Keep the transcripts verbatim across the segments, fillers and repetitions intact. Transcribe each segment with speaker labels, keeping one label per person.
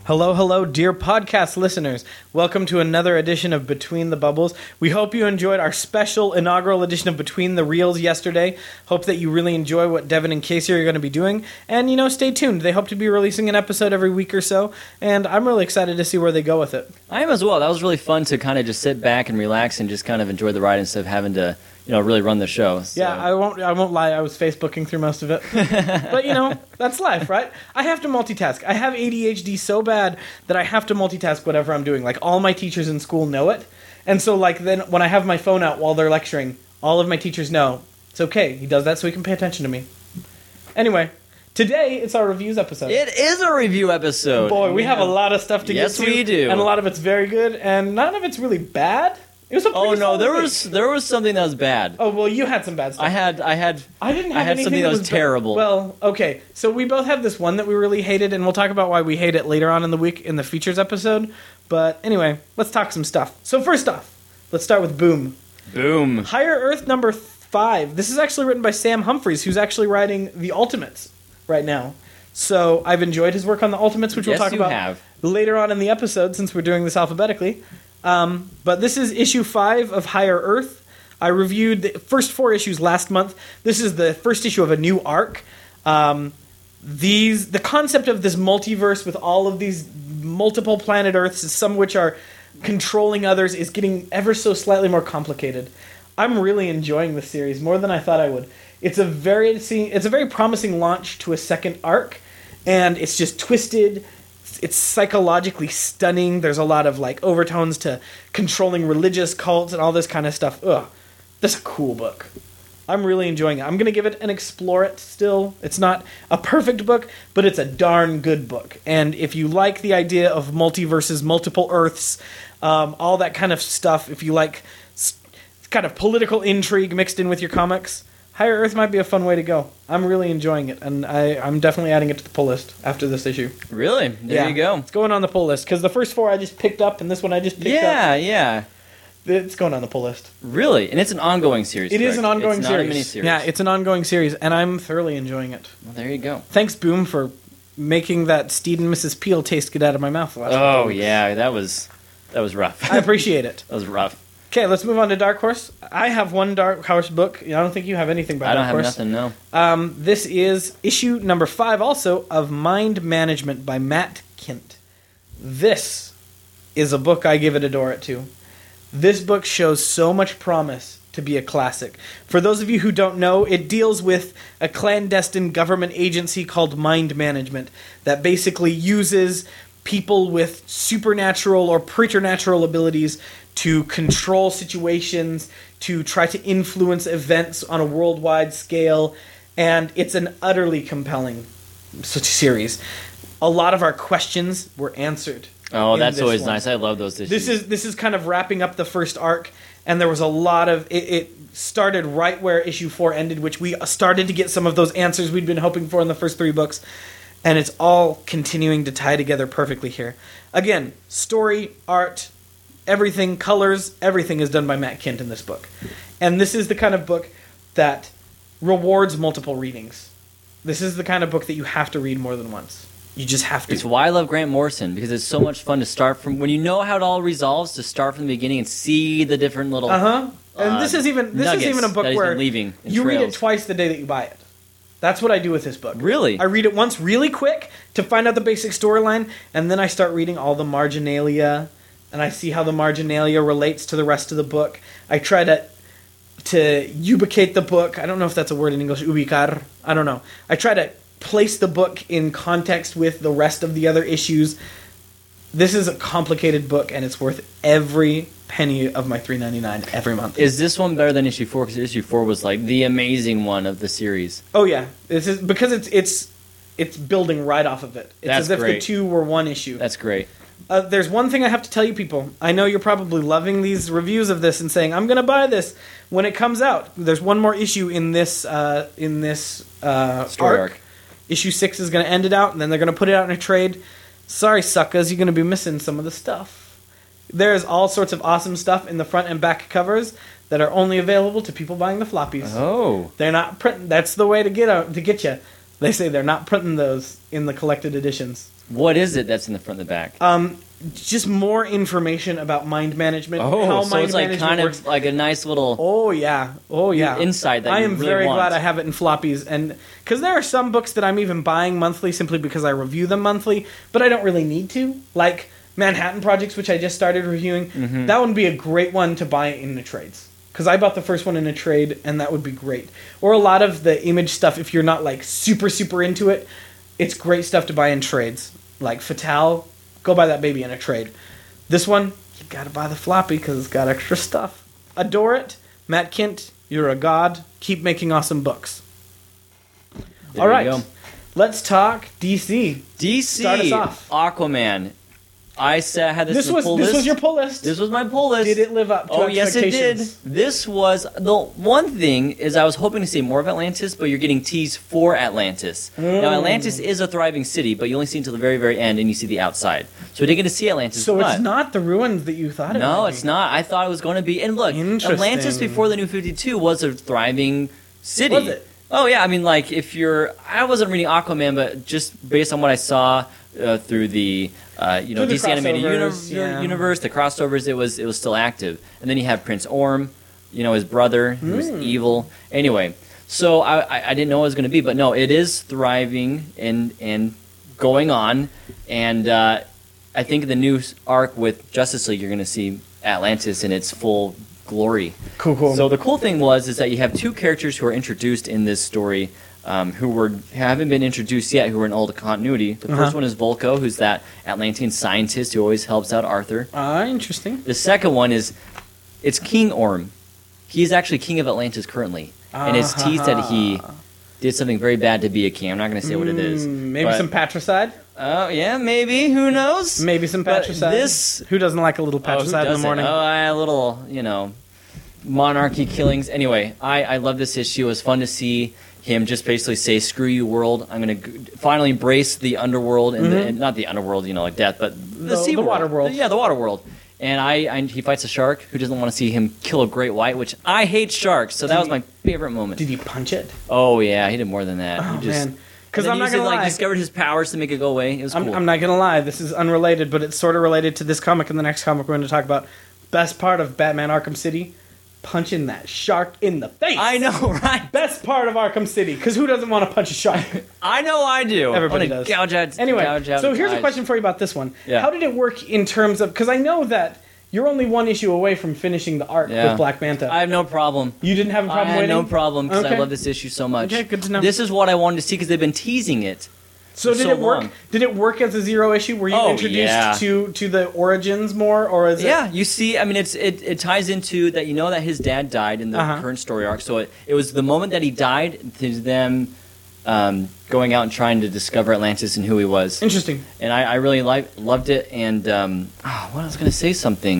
Speaker 1: Hello, hello, dear podcast listeners. Welcome to another edition of Between the Bubbles. We hope you enjoyed our special inaugural edition of Between the Reels yesterday. Hope that you really enjoy what Devin and Casey are going to be doing. And, you know, stay tuned. They hope to be releasing an episode every week or so. And I'm really excited to see where they go with it.
Speaker 2: I am as well. That was really fun to kind of just sit back and relax and just kind of enjoy the ride instead of having to, you know, really run the show. So.
Speaker 1: Yeah, I won't I won't lie. I was Facebooking through most of it. But, you know, that's life, right? I have to multitask. I have A D H D so bad that I have to multitask whatever I'm doing. Like, all my teachers in school know it. And so, like, then when I have my phone out while they're lecturing, all of my teachers know it's okay. He does that so he can pay attention to me. Anyway, today it's our reviews episode.
Speaker 2: It is a review episode.
Speaker 1: Boy, we, we have, have a lot of stuff to
Speaker 2: yes,
Speaker 1: get to.
Speaker 2: Yes, we do.
Speaker 1: And a lot of it's very good, and none of it's really bad. It was a
Speaker 2: oh no, there
Speaker 1: week.
Speaker 2: was there was something that was bad.
Speaker 1: Oh well, you had some bad stuff.
Speaker 2: I had I had
Speaker 1: I didn't have
Speaker 2: I had
Speaker 1: anything
Speaker 2: something that was,
Speaker 1: was
Speaker 2: terrible.
Speaker 1: Bad. Well, okay, so we both have this one that we really hated, and we'll talk about why we hate it later on in the week in the features episode. But anyway, let's talk some stuff. So first off, let's start with Boom.
Speaker 2: Boom.
Speaker 1: Higher Earth number five. This is actually written by Sam Humphries, who's actually writing the Ultimates right now. So I've enjoyed his work on the Ultimates, which
Speaker 2: yes,
Speaker 1: we'll talk
Speaker 2: you
Speaker 1: about
Speaker 2: have.
Speaker 1: later on in the episode, since we're doing this alphabetically. Um, but this is issue five of Higher Earth. I reviewed the first four issues last month. This is the first issue of a new arc. Um, these the concept of this multiverse with all of these multiple planet Earths, some of which are controlling others, is getting ever so slightly more complicated. I'm really enjoying this series more than I thought I would. It's a very it's a very promising launch to a second arc, and it's just twisted. It's psychologically stunning. There's a lot of like overtones to controlling religious cults and all this kind of stuff. Ugh, that's a cool book. I'm really enjoying it. I'm going to give it an explore it still. It's not a perfect book, but it's a darn good book. And if you like the idea of multiverses, multiple Earths, um, all that kind of stuff, if you like s- kind of political intrigue mixed in with your comics, Higher Earth might be a fun way to go. I'm really enjoying it, and I, I'm definitely adding it to the pull list after this issue.
Speaker 2: Really? There
Speaker 1: yeah,
Speaker 2: you go.
Speaker 1: It's going on the pull list, because the first four I just picked up, and this one I just picked
Speaker 2: yeah,
Speaker 1: up.
Speaker 2: Yeah,
Speaker 1: yeah. It's going on the pull list.
Speaker 2: Really? And it's an ongoing series,
Speaker 1: It
Speaker 2: correct?
Speaker 1: is an ongoing
Speaker 2: it's
Speaker 1: series.
Speaker 2: Not a miniseries.
Speaker 1: Yeah, it's an ongoing series, and I'm thoroughly enjoying it.
Speaker 2: Well, there you go.
Speaker 1: Thanks, Boom, for making that Steed and Missus Peel taste get out of my mouth the last
Speaker 2: Oh, yeah, that was, that was rough.
Speaker 1: I appreciate it.
Speaker 2: That was rough.
Speaker 1: Okay, let's move on to Dark Horse. I have one Dark Horse book. I don't think you have anything by
Speaker 2: I don't
Speaker 1: Dark
Speaker 2: have
Speaker 1: Horse.
Speaker 2: nothing, no.
Speaker 1: Um, this is issue number five, also, of Mind Management by Matt Kindt. This is a book I give it adore it to. This book shows so much promise to be a classic. For those of you who don't know, it deals with a clandestine government agency called Mind Management that basically uses people with supernatural or preternatural abilities to control situations, to try to influence events on a worldwide scale, and it's an utterly compelling series. A lot of our questions were answered.
Speaker 2: Oh, that's always
Speaker 1: one.
Speaker 2: nice. I love those issues.
Speaker 1: This is this is kind of wrapping up the first arc, and there was a lot of it, it started right where issue four ended, which we started to get some of those answers we'd been hoping for in the first three books, and it's all continuing to tie together perfectly here. Again, story, art, everything, colors, everything is done by Matt Kindt in this book. And this is the kind of book that rewards multiple readings. This is the kind of book that you have to read more than once. You just have to.
Speaker 2: It's why I love Grant Morrison, because it's so much fun to start from, when you know how it all resolves, to start from the beginning and see the different little
Speaker 1: Uh-huh. And
Speaker 2: uh,
Speaker 1: this is even this is even a book
Speaker 2: that he's
Speaker 1: where
Speaker 2: been leaving in
Speaker 1: you read it
Speaker 2: trails.
Speaker 1: twice the day that you buy it. That's what I do with this book.
Speaker 2: Really?
Speaker 1: I read it once really quick to find out the basic storyline, and then I start reading all the marginalia, and I see how the marginalia relates to the rest of the book. I try to to ubicate the book. I don't know if that's a word in English, ubicar. I don't know. I try to place the book in context with the rest of the other issues. This is a complicated book, and it's worth every penny of my three ninety-nine every month.
Speaker 2: Is this one better than issue four? Because issue four was like the amazing one of the series.
Speaker 1: Oh yeah, this is because it's it's it's building right off of it. It's
Speaker 2: That's
Speaker 1: as if
Speaker 2: great.
Speaker 1: the two were one issue.
Speaker 2: That's great.
Speaker 1: Uh, there's one thing I have to tell you people. I know you're probably loving these reviews of this and saying, I'm going to buy this when it comes out. There's one more issue in this uh, in this uh,
Speaker 2: Story
Speaker 1: arc.
Speaker 2: arc.
Speaker 1: Issue six is going to end it out, and then they're going to put it out in a trade. Sorry, suckers, you're going to be missing some of the stuff. There's all sorts of awesome stuff in the front and back covers that are only available to people buying the floppies.
Speaker 2: Oh.
Speaker 1: They're not printing. That's the way to get out, to get you. They say they're not printing those in the collected editions.
Speaker 2: What is it that's in the front and the back?
Speaker 1: Um, just more information about mind management.
Speaker 2: oh,
Speaker 1: how
Speaker 2: so
Speaker 1: mind
Speaker 2: it's like
Speaker 1: management
Speaker 2: kind
Speaker 1: works.
Speaker 2: of like a nice little.
Speaker 1: Oh yeah, oh yeah.
Speaker 2: Insight that
Speaker 1: I
Speaker 2: you
Speaker 1: am
Speaker 2: really
Speaker 1: very
Speaker 2: want.
Speaker 1: glad I have it in floppies, and because there are some books that I'm even buying monthly simply because I review them monthly, but I don't really need to. Like Manhattan Projects, which I just started reviewing,
Speaker 2: Mm-hmm.
Speaker 1: that would be a great one to buy in the trades. Because I bought the first one in a trade, and that would be great. Or a lot of the image stuff, if you're not like super super into it, it's great stuff to buy in trades. Like Fatale, go buy that baby in a trade. This one, you gotta buy the floppy because it's got extra stuff. Adore it. Matt Kint, you're a god. Keep making awesome books.
Speaker 2: There
Speaker 1: All
Speaker 2: you
Speaker 1: right.
Speaker 2: go.
Speaker 1: Let's talk D C.
Speaker 2: D C.
Speaker 1: Start us off.
Speaker 2: Aquaman. I said I had this.
Speaker 1: This
Speaker 2: in the
Speaker 1: was
Speaker 2: pull
Speaker 1: this
Speaker 2: list.
Speaker 1: was your pull list.
Speaker 2: This was my pull list.
Speaker 1: Did it live up to
Speaker 2: Oh yes, it did.
Speaker 1: expectations?
Speaker 2: This was the one thing is I was hoping to see more of Atlantis, but you're getting teased for Atlantis. Now
Speaker 1: Mm.
Speaker 2: Atlantis is a thriving city, but you only see until the very, very end, and you see the outside. So we didn't get to see Atlantis.
Speaker 1: So
Speaker 2: but
Speaker 1: it's not the ruins that you thought it
Speaker 2: No,
Speaker 1: might
Speaker 2: it's
Speaker 1: be.
Speaker 2: not. I thought it was going to be. And look,
Speaker 1: Interesting.
Speaker 2: Atlantis before the New fifty-two was a thriving city.
Speaker 1: Was it?
Speaker 2: Oh yeah, I mean, like if you're, I wasn't reading Aquaman, but just based on what I saw uh, through the, uh, you know,
Speaker 1: Through the
Speaker 2: D C animated uni-
Speaker 1: crossovers, yeah.
Speaker 2: universe, the crossovers, it was it was still active. And then you have Prince Orm, you know, his brother who was
Speaker 1: Hmm.
Speaker 2: evil. Anyway, so I, I I didn't know what it was going to be, but no, it is thriving and and going on, and uh, I think the new arc with Justice League, you're going to see Atlantis in its full glory.
Speaker 1: Cool, cool.
Speaker 2: So the cool thing was is that you have two characters who are introduced in this story, um, who were haven't been introduced yet, who are in old continuity. The
Speaker 1: Uh-huh.
Speaker 2: first one is Volko, who's that Atlantean scientist who always helps out Arthur.
Speaker 1: Ah, interesting.
Speaker 2: The second one is it's King Orm. He's actually king of Atlantis currently, and it's teased that he did something very bad to be a king. I'm not going to say what it is.
Speaker 1: Mm, maybe
Speaker 2: but-
Speaker 1: some patricide.
Speaker 2: Oh yeah, maybe. Who knows?
Speaker 1: Maybe some
Speaker 2: But
Speaker 1: patricide.
Speaker 2: this-
Speaker 1: Who doesn't like a little
Speaker 2: Oh, who
Speaker 1: patricide in the
Speaker 2: doesn't?
Speaker 1: morning?
Speaker 2: Oh, a little, you know, monarchy killings. Anyway, I, I love this issue. It was fun to see him just basically say, "Screw you, world! I'm going to finally embrace the underworld and, the,
Speaker 1: Mhm.
Speaker 2: and not the underworld, you know, like death, but the,
Speaker 1: The-
Speaker 2: sea
Speaker 1: the
Speaker 2: world.
Speaker 1: water world.
Speaker 2: Yeah, the water world." And I, I, he fights a shark who doesn't want to see him kill a great white, which I hate sharks. So that
Speaker 1: Did
Speaker 2: was
Speaker 1: he-
Speaker 2: my favorite moment.
Speaker 1: Did he punch it?
Speaker 2: Oh yeah, he did more than that.
Speaker 1: Oh
Speaker 2: he just,
Speaker 1: man, because
Speaker 2: and then
Speaker 1: I'm
Speaker 2: he
Speaker 1: not
Speaker 2: used
Speaker 1: gonna
Speaker 2: to, like
Speaker 1: lie.
Speaker 2: discovered his powers to make it go away. It was
Speaker 1: I'm,
Speaker 2: cool.
Speaker 1: I'm not gonna lie. This is unrelated, but it's sort of related to this comic and the next comic we're going to talk about. Best part of Batman Arkham City, punching that shark in the face.
Speaker 2: I know, right?
Speaker 1: Best part of Arkham City, because who doesn't want to punch a shark?
Speaker 2: I know I do.
Speaker 1: Everybody
Speaker 2: I wanna
Speaker 1: does.
Speaker 2: Gouge out,
Speaker 1: Anyway,
Speaker 2: gouge out
Speaker 1: so here's a
Speaker 2: eyes.
Speaker 1: question for you about this one.
Speaker 2: Yeah.
Speaker 1: How did it work in terms of? Because I know that you're only one issue away from finishing the arc
Speaker 2: Yeah.
Speaker 1: with Black Manta.
Speaker 2: I have no problem.
Speaker 1: you didn't have a problem
Speaker 2: I had
Speaker 1: waiting.
Speaker 2: no problem because
Speaker 1: Okay.
Speaker 2: I love this issue so much.
Speaker 1: Okay, good to know.
Speaker 2: This is what I wanted to see because they've been teasing it.
Speaker 1: So
Speaker 2: for
Speaker 1: did
Speaker 2: so
Speaker 1: it work?
Speaker 2: long.
Speaker 1: Did it work as a zero issue? Were you
Speaker 2: Oh,
Speaker 1: introduced
Speaker 2: yeah.
Speaker 1: to to the origins more, or is
Speaker 2: Yeah,
Speaker 1: it?
Speaker 2: you see, I mean, it's it, it ties into that. You know that his dad died in the
Speaker 1: Uh-huh.
Speaker 2: current story arc, so it, it was the moment that he died to them um, going out and trying to discover Atlantis and who he was.
Speaker 1: Interesting.
Speaker 2: And I, I really like loved it. And um, oh, what I was going to say something.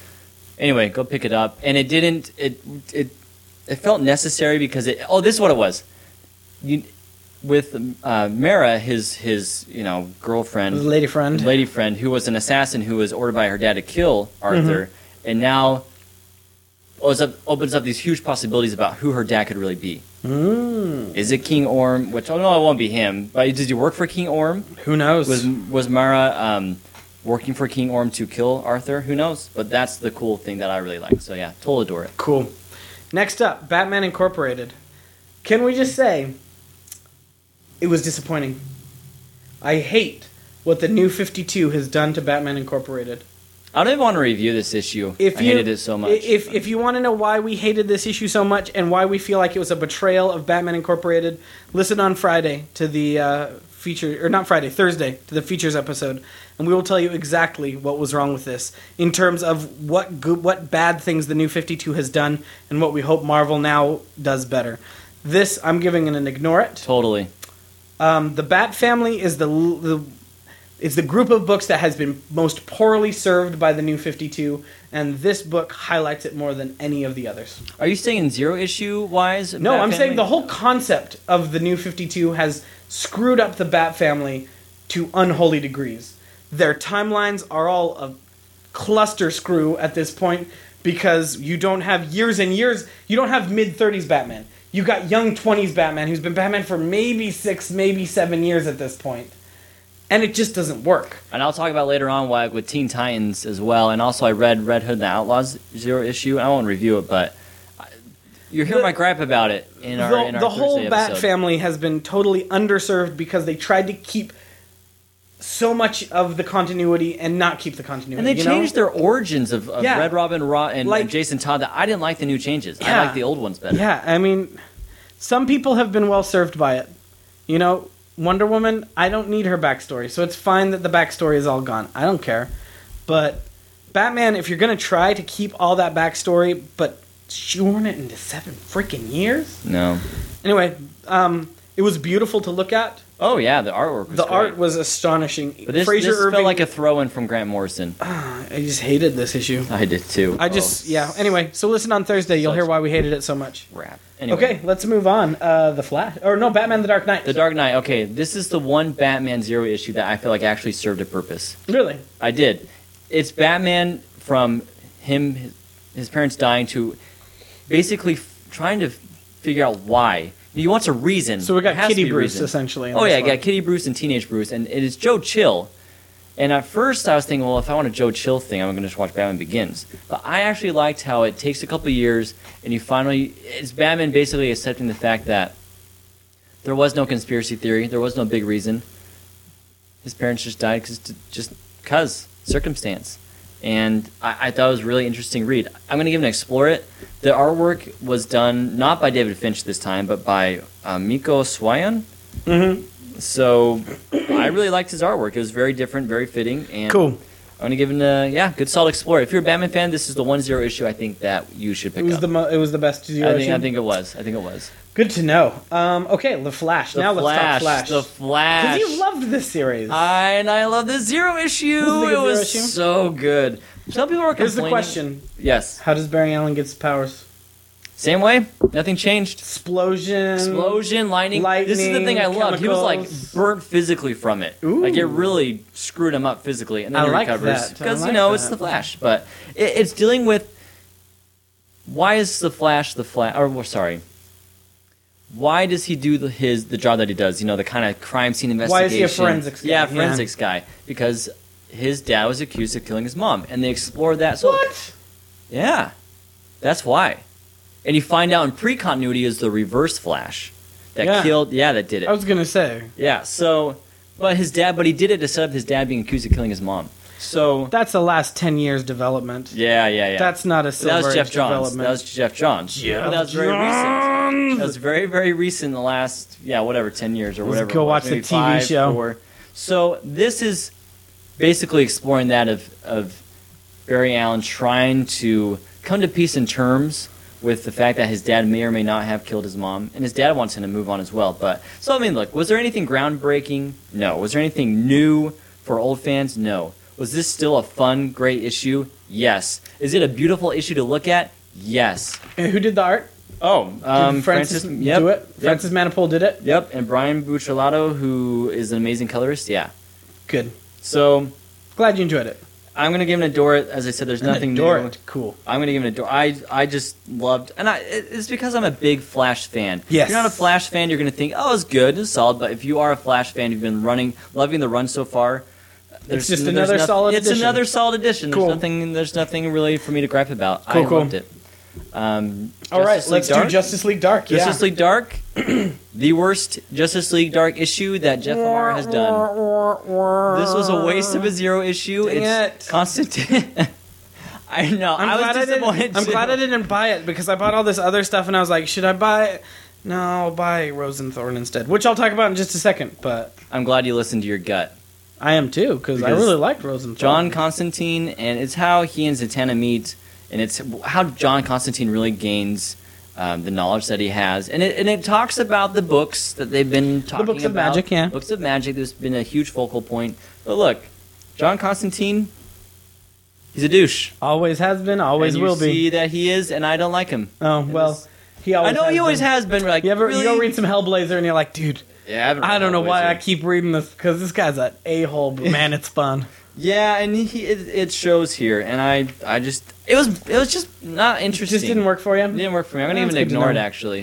Speaker 2: Anyway, go pick it up. And it didn't. It it it felt necessary because it. Oh, this is what it was. You with uh, Mara, his his you know girlfriend,
Speaker 1: Lady friend.
Speaker 2: lady friend, who was an assassin who was ordered by her dad to kill Arthur,
Speaker 1: Mm-hmm.
Speaker 2: and now opens up, opens up these huge possibilities about who her dad could really be.
Speaker 1: Mm.
Speaker 2: Is it King Orm? Which oh no, it won't be him. But did you work for King Orm?
Speaker 1: Who knows?
Speaker 2: Was was Mara um, working for King Orm to kill Arthur? Who knows? But that's the cool thing that I really like. So yeah, totally adore it.
Speaker 1: Cool. Next up, Batman Incorporated. Can we just say it was disappointing? I hate what the new fifty-two has done to Batman Incorporated.
Speaker 2: I don't even want to review this issue.
Speaker 1: If
Speaker 2: I
Speaker 1: you,
Speaker 2: hated it so much.
Speaker 1: If if you want to know why we hated this issue so much and why we feel like it was a betrayal of Batman Incorporated, listen on Friday to the uh, feature, or not Friday, Thursday to the features episode, and we will tell you exactly what was wrong with this in terms of what good, what bad things the new fifty-two has done and what we hope Marvel now does better. This I'm giving an ignore it.
Speaker 2: totally.
Speaker 1: Um, the Bat Family is the the is the group of books that has been most poorly served by the New fifty-two, and this book highlights it more than any of the others.
Speaker 2: Are you saying zero issue wise?
Speaker 1: No,
Speaker 2: Bat
Speaker 1: I'm
Speaker 2: Family?
Speaker 1: saying the whole concept of the New fifty-two has screwed up the Bat Family to unholy degrees. Their timelines are all a cluster screw at this point because you don't have years and years. You don't have mid-thirties Batman. You got young twenties Batman who's been Batman for maybe six, maybe seven years at this point. and it just doesn't work.
Speaker 2: And I'll talk about later on why with Teen Titans as well. And also, I read Red Hood and the Outlaws Zero issue. I won't review it, but you hear my gripe about it in our
Speaker 1: the,
Speaker 2: in our
Speaker 1: the whole
Speaker 2: Thursday
Speaker 1: Bat
Speaker 2: episode.
Speaker 1: family has been totally underserved because they tried to keep so much of the continuity and not keep the continuity.
Speaker 2: And they
Speaker 1: you
Speaker 2: changed
Speaker 1: know?
Speaker 2: their origins of, of
Speaker 1: Yeah.
Speaker 2: Red Robin Ro- and,
Speaker 1: Like-
Speaker 2: and Jason Todd. That I didn't like the new changes. I
Speaker 1: Yeah.
Speaker 2: like the old ones better.
Speaker 1: Yeah, I mean, some people have been well served by it. You know, Wonder Woman, I don't need her backstory, so it's fine that the backstory is all gone. I don't care. But Batman, if you're going to try to keep all that backstory, but shoehorn it into seven freaking years?
Speaker 2: No.
Speaker 1: Anyway, um, it was beautiful to look at.
Speaker 2: Oh yeah, the artwork was
Speaker 1: The
Speaker 2: great.
Speaker 1: art was astonishing.
Speaker 2: But this,
Speaker 1: Fraser
Speaker 2: this
Speaker 1: Irving,
Speaker 2: felt like a throw-in from Grant Morrison.
Speaker 1: I just hated this issue.
Speaker 2: I did too.
Speaker 1: I just,
Speaker 2: Oh,
Speaker 1: yeah. Anyway, so listen on Thursday. You'll
Speaker 2: Such
Speaker 1: hear why we hated it so much.
Speaker 2: Crap. Anyway.
Speaker 1: Okay, let's move on. Uh, the Flash, or no, Batman: The Dark Knight.
Speaker 2: The Dark Knight. Okay, this is the one Batman Zero issue that I feel like actually served a purpose.
Speaker 1: Really?
Speaker 2: I did. It's Batman from him, his, his parents dying to basically f- trying to figure out why. He wants a reason.
Speaker 1: So we
Speaker 2: There
Speaker 1: got
Speaker 2: has to
Speaker 1: Kitty
Speaker 2: be a
Speaker 1: Bruce
Speaker 2: reason.
Speaker 1: essentially. in
Speaker 2: Oh
Speaker 1: this
Speaker 2: yeah, I
Speaker 1: one.
Speaker 2: got Kitty Bruce and Teenage Bruce, and it is Joe Chill. And at first I was thinking, well, if I want a Joe Chill thing, I'm going to just watch Batman Begins. But I actually liked how it takes a couple years, and you finally, it's Batman basically accepting the fact that there was no conspiracy theory, there was no big reason. His parents just died cause, just because circumstance. And I, I thought it was a really interesting read. I'm going to give it an explore it. The artwork was done not by David Finch this time, but by uh, Miko Swayan.
Speaker 1: Mm-hmm.
Speaker 2: So I really liked his artwork. It was very different, very fitting, and
Speaker 1: Cool.
Speaker 2: I'm gonna give it a yeah, good solid explorer. If you're a Batman fan, this is the one zero issue I think that you should
Speaker 1: It
Speaker 2: pick
Speaker 1: was
Speaker 2: up.
Speaker 1: the mo- it was the best zero
Speaker 2: I think
Speaker 1: issue?
Speaker 2: I think it was. I think it was.
Speaker 1: Good to know. Um, okay, The Flash.
Speaker 2: The
Speaker 1: now
Speaker 2: Flash,
Speaker 1: let's
Speaker 2: The
Speaker 1: talk Flash.
Speaker 2: Flash.
Speaker 1: Because you loved this series.
Speaker 2: I, and I love this zero issue.
Speaker 1: Was it a good
Speaker 2: It was
Speaker 1: zero issue?
Speaker 2: so good. Some people are complaining.
Speaker 1: Here's the question:
Speaker 2: Yes.
Speaker 1: How does Barry Allen get his powers?
Speaker 2: Same way. Nothing changed.
Speaker 1: Explosion.
Speaker 2: Explosion, lightning. This is the thing I
Speaker 1: lightning,
Speaker 2: loved. He was like
Speaker 1: chemicals.
Speaker 2: burnt physically from it.
Speaker 1: Ooh.
Speaker 2: Like it really screwed him up physically, and then
Speaker 1: I
Speaker 2: he
Speaker 1: like
Speaker 2: recovers
Speaker 1: that. I
Speaker 2: because
Speaker 1: like
Speaker 2: you know
Speaker 1: that.
Speaker 2: it's the Flash. But it, it's dealing with why is the Flash the Flash? Or well, sorry, why does he do the, his the job that he does? You know, the kind of crime scene
Speaker 1: Why is
Speaker 2: investigation.
Speaker 1: he a forensics guy?
Speaker 2: Yeah,
Speaker 1: Yeah.
Speaker 2: forensics guy because his dad was accused of killing his mom, and they explored that. So
Speaker 1: What?
Speaker 2: yeah, that's why. And you find out in pre-continuity is the Reverse Flash that
Speaker 1: Yeah.
Speaker 2: killed. Yeah, that did it.
Speaker 1: I was gonna say
Speaker 2: Yeah. So, but his dad, but he did it to set up his dad being accused of killing his mom. So
Speaker 1: that's the last ten years development.
Speaker 2: yeah, yeah, yeah.
Speaker 1: That's not a
Speaker 2: But
Speaker 1: Silver
Speaker 2: that was Jeff
Speaker 1: Age
Speaker 2: Johns.
Speaker 1: development.
Speaker 2: That was Jeff Johns.
Speaker 1: Jeff
Speaker 2: But that was very recent.
Speaker 1: Johns!
Speaker 2: That was very, very recent. In the last, yeah, whatever, ten years or
Speaker 1: Let's
Speaker 2: whatever.
Speaker 1: go
Speaker 2: it was,
Speaker 1: watch the
Speaker 2: maybe
Speaker 1: T V
Speaker 2: five,
Speaker 1: show.
Speaker 2: four. So this is basically exploring that of of Barry Allen trying to come to peace in terms with the fact that his dad may or may not have killed his mom, and his dad wants him to move on as well. But so I mean, look, was there anything groundbreaking? No. Was there anything new for old fans? No. Was this still a fun, great issue? Yes. Is it a beautiful issue to look at? Yes.
Speaker 1: And who did the art?
Speaker 2: Oh,
Speaker 1: Did
Speaker 2: um,
Speaker 1: Francis,
Speaker 2: Francis, yep,
Speaker 1: do it?
Speaker 2: yep,
Speaker 1: Francis Manipul did it.
Speaker 2: yep, and Brian Buccellato, who is an amazing colorist. Yeah.
Speaker 1: Good.
Speaker 2: So
Speaker 1: Glad you enjoyed it.
Speaker 2: I'm gonna give it a adore it. As I said, there's nothing
Speaker 1: Adore
Speaker 2: new.
Speaker 1: it. Cool.
Speaker 2: I'm gonna give it a door. I I just loved, and I it- it's because I'm a big Flash fan.
Speaker 1: Yes.
Speaker 2: If you're not a Flash fan, you're gonna think, oh, it's good, it's solid. But if you are a Flash fan, you've been running, loving the run so far.
Speaker 1: It's just
Speaker 2: there's
Speaker 1: another
Speaker 2: noth-
Speaker 1: solid
Speaker 2: It's
Speaker 1: addition.
Speaker 2: another solid addition.
Speaker 1: Cool.
Speaker 2: There's nothing. There's nothing really for me to gripe about.
Speaker 1: Cool,
Speaker 2: I
Speaker 1: cool.
Speaker 2: loved it. Um,
Speaker 1: All right,
Speaker 2: Justice League
Speaker 1: let's
Speaker 2: Dark?
Speaker 1: do Justice League Dark. Yeah.
Speaker 2: Justice League Dark, the worst Justice League Dark issue that Jeff Lemire has done. This was a waste of a zero issue.
Speaker 1: Dang
Speaker 2: it's
Speaker 1: it.
Speaker 2: Constantine. I know.
Speaker 1: I'm
Speaker 2: I
Speaker 1: glad
Speaker 2: was
Speaker 1: I
Speaker 2: disappointed.
Speaker 1: didn't. I'm
Speaker 2: too.
Speaker 1: glad I didn't buy it because I bought all this other stuff and I was like, should I buy it? No, I'll buy Rosenthorn instead, which I'll talk about in just a second. But
Speaker 2: I'm glad you listened to your gut.
Speaker 1: I am too because I
Speaker 2: Because
Speaker 1: really liked Rosenthorn.
Speaker 2: John Constantine, and it's how he and Zatanna meet, and it's how John Constantine really gains um, the knowledge that he has, and it and it talks about the books that they've been talking
Speaker 1: books of
Speaker 2: about.
Speaker 1: magic, yeah.
Speaker 2: Books of magic. There's been a huge focal point. But look, John Constantine, he's a douche.
Speaker 1: always has been, always
Speaker 2: and you
Speaker 1: will
Speaker 2: see
Speaker 1: be.
Speaker 2: that he is, and I don't like him.
Speaker 1: Oh
Speaker 2: And
Speaker 1: well,
Speaker 2: this-
Speaker 1: he always.
Speaker 2: I know
Speaker 1: has
Speaker 2: he always
Speaker 1: been.
Speaker 2: has been. Like
Speaker 1: You ever
Speaker 2: really,
Speaker 1: you go read some Hellblazer and you're like, dude,
Speaker 2: Yeah, haven't
Speaker 1: I
Speaker 2: read
Speaker 1: don't know why I
Speaker 2: Hellblazer.
Speaker 1: keep reading this because this guy's an a hole, but man, it's fun.
Speaker 2: Yeah, and he it, it shows here, and I I just it was it was just not
Speaker 1: It
Speaker 2: interesting.
Speaker 1: just didn't work for you.
Speaker 2: It didn't work for me. I'm gonna
Speaker 1: That's
Speaker 2: even
Speaker 1: good to
Speaker 2: ignore it
Speaker 1: know.
Speaker 2: actually.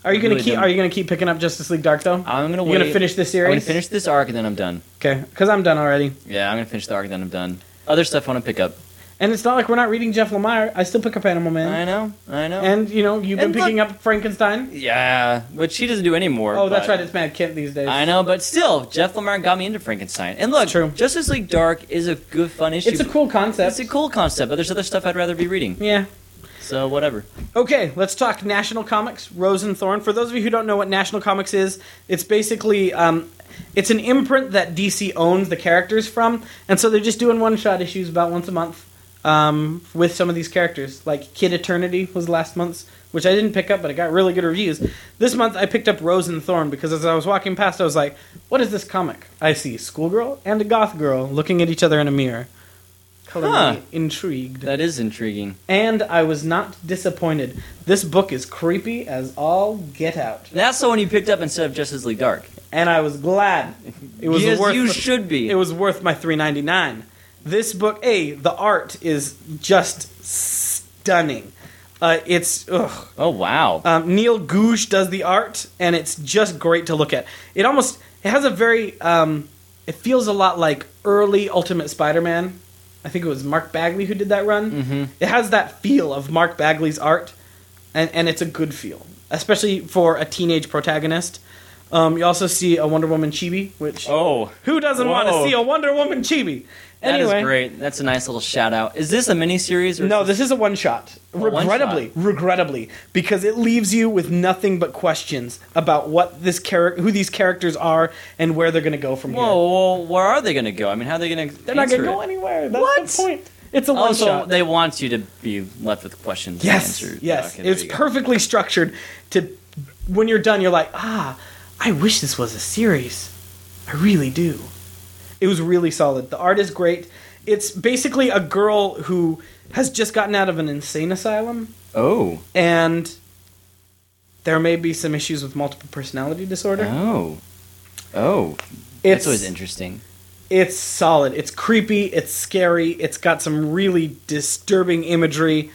Speaker 1: Are you gonna
Speaker 2: Really
Speaker 1: keep?
Speaker 2: don't.
Speaker 1: Are you gonna keep picking up Justice League Dark though?
Speaker 2: I'm gonna
Speaker 1: You
Speaker 2: wait.
Speaker 1: gonna finish this series?
Speaker 2: I'm gonna finish this arc and then I'm done.
Speaker 1: Okay, because I'm done already.
Speaker 2: Yeah, I'm gonna finish the arc and then I'm done. Other stuff I want to pick up.
Speaker 1: And it's not like we're not reading Jeff Lemire. I still pick up Animal Man.
Speaker 2: I know, I know.
Speaker 1: And you know, you've been
Speaker 2: And
Speaker 1: picking
Speaker 2: look-
Speaker 1: up Frankenstein.
Speaker 2: yeah, but she doesn't do anymore.
Speaker 1: Oh, that's
Speaker 2: but-
Speaker 1: right. It's Mad Kent these days.
Speaker 2: I know, but still, Jeff Lemire got me into Frankenstein. And look,
Speaker 1: True.
Speaker 2: Justice League Dark is a good, fun issue.
Speaker 1: It's a cool concept.
Speaker 2: It's a cool concept, but there's other stuff I'd rather be reading.
Speaker 1: Yeah.
Speaker 2: So whatever.
Speaker 1: Okay, let's talk National Comics, Rose and Thorn. For those of you who don't know what National Comics is, it's basically um, it's an imprint that D C owns the characters from, and so they're just doing one-shot issues about once a month um, with some of these characters. Like Kid Eternity was last month's, which I didn't pick up, but it got really good reviews. This month I picked up Rose and Thorn because as I was walking past, I was like, "What is this comic?" I see schoolgirl and a goth girl looking at each other in a mirror. Color
Speaker 2: Huh.
Speaker 1: me intrigued.
Speaker 2: That is intriguing.
Speaker 1: And I was not disappointed. This book is creepy as all get out.
Speaker 2: That's the one you picked up instead of Justice League Dark.
Speaker 1: And I was glad. It was
Speaker 2: yes,
Speaker 1: worth
Speaker 2: you should be.
Speaker 1: It was worth my three ninety-nine. This book, A, the art is just stunning. Uh, it's ugh.
Speaker 2: Oh wow.
Speaker 1: Um, Neil Googe does the art, and it's just great to look at. It almost it has a very um, it feels a lot like early Ultimate Spider-Man. I think it was Mark Bagley who did that run.
Speaker 2: Mhm.
Speaker 1: It has that feel of Mark Bagley's art, and, and it's a good feel, especially for a teenage protagonist. Um, you also see a Wonder Woman chibi, which
Speaker 2: Oh.
Speaker 1: who doesn't want to
Speaker 2: Whoa.
Speaker 1: see a Wonder Woman chibi?
Speaker 2: That
Speaker 1: Anyway,
Speaker 2: is great. That's a nice little shout out. Is this a miniseries or
Speaker 1: no,
Speaker 2: is
Speaker 1: this is a one shot.
Speaker 2: one-shot.
Speaker 1: Regrettably, regrettably, because it leaves you with nothing but questions about what this char- who these characters are, and where they're going to go from
Speaker 2: Whoa,
Speaker 1: here.
Speaker 2: whoa, where are they going to go? I mean, how are they going to
Speaker 1: They're not going to go anywhere. That's
Speaker 2: What?
Speaker 1: the point. It's a one
Speaker 2: Also,
Speaker 1: shot.
Speaker 2: they want you to be left with questions.
Speaker 1: Yes,
Speaker 2: and answers.
Speaker 1: yes.
Speaker 2: Okay, there
Speaker 1: It's
Speaker 2: you go.
Speaker 1: perfectly structured to when you're done, you're like, ah, I wish this was a series. I really do. It was really solid. The art is great. It's basically a girl who has just gotten out of an insane asylum,
Speaker 2: Oh.
Speaker 1: and there may be some issues with multiple personality disorder.
Speaker 2: Oh. Oh.
Speaker 1: It's
Speaker 2: That's always interesting.
Speaker 1: It's solid. It's creepy. It's scary. It's got some really disturbing imagery.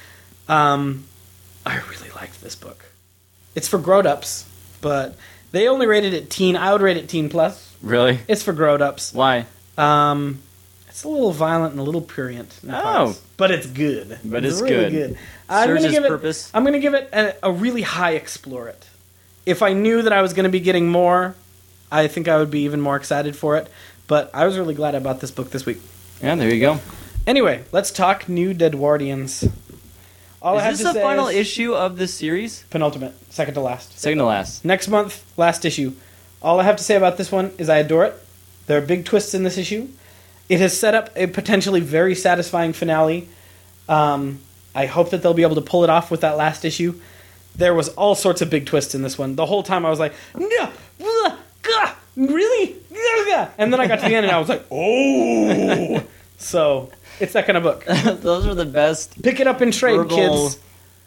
Speaker 1: Um, I really liked this book. It's for grown-ups, but they only rated it teen. I would rate it teen plus.
Speaker 2: Really?
Speaker 1: It's for grown-ups.
Speaker 2: Why?
Speaker 1: Um, it's a little violent and a little prurient. in
Speaker 2: Oh.
Speaker 1: parts, but it's good.
Speaker 2: But it's
Speaker 1: really
Speaker 2: good.
Speaker 1: I'm
Speaker 2: Serves
Speaker 1: gonna
Speaker 2: its
Speaker 1: give it.
Speaker 2: purpose.
Speaker 1: I'm gonna give it a, a really high explore it. If I knew that I was gonna be getting more, I think I would be even more excited for it. But I was really glad I bought this book this week.
Speaker 2: Yeah, there you go.
Speaker 1: Anyway, let's talk New Deadwardians. All I have
Speaker 2: Is
Speaker 1: to
Speaker 2: this the
Speaker 1: say
Speaker 2: final
Speaker 1: is
Speaker 2: issue of this series?
Speaker 1: penultimate, second to last.
Speaker 2: Second to last.
Speaker 1: Next month, last issue. All I have to say about this one is I adore it. There are big twists in this issue. It has set up a potentially very satisfying finale. Um, I hope that they'll be able to pull it off with that last issue. There was all sorts of big twists in this one. The whole time I was like, no, blah, gah, really? Gah." And then I got to the end and I was like, oh. So it's that kind of book.
Speaker 2: Those are the best
Speaker 1: Pick it up and trade,
Speaker 2: verbal
Speaker 1: kids.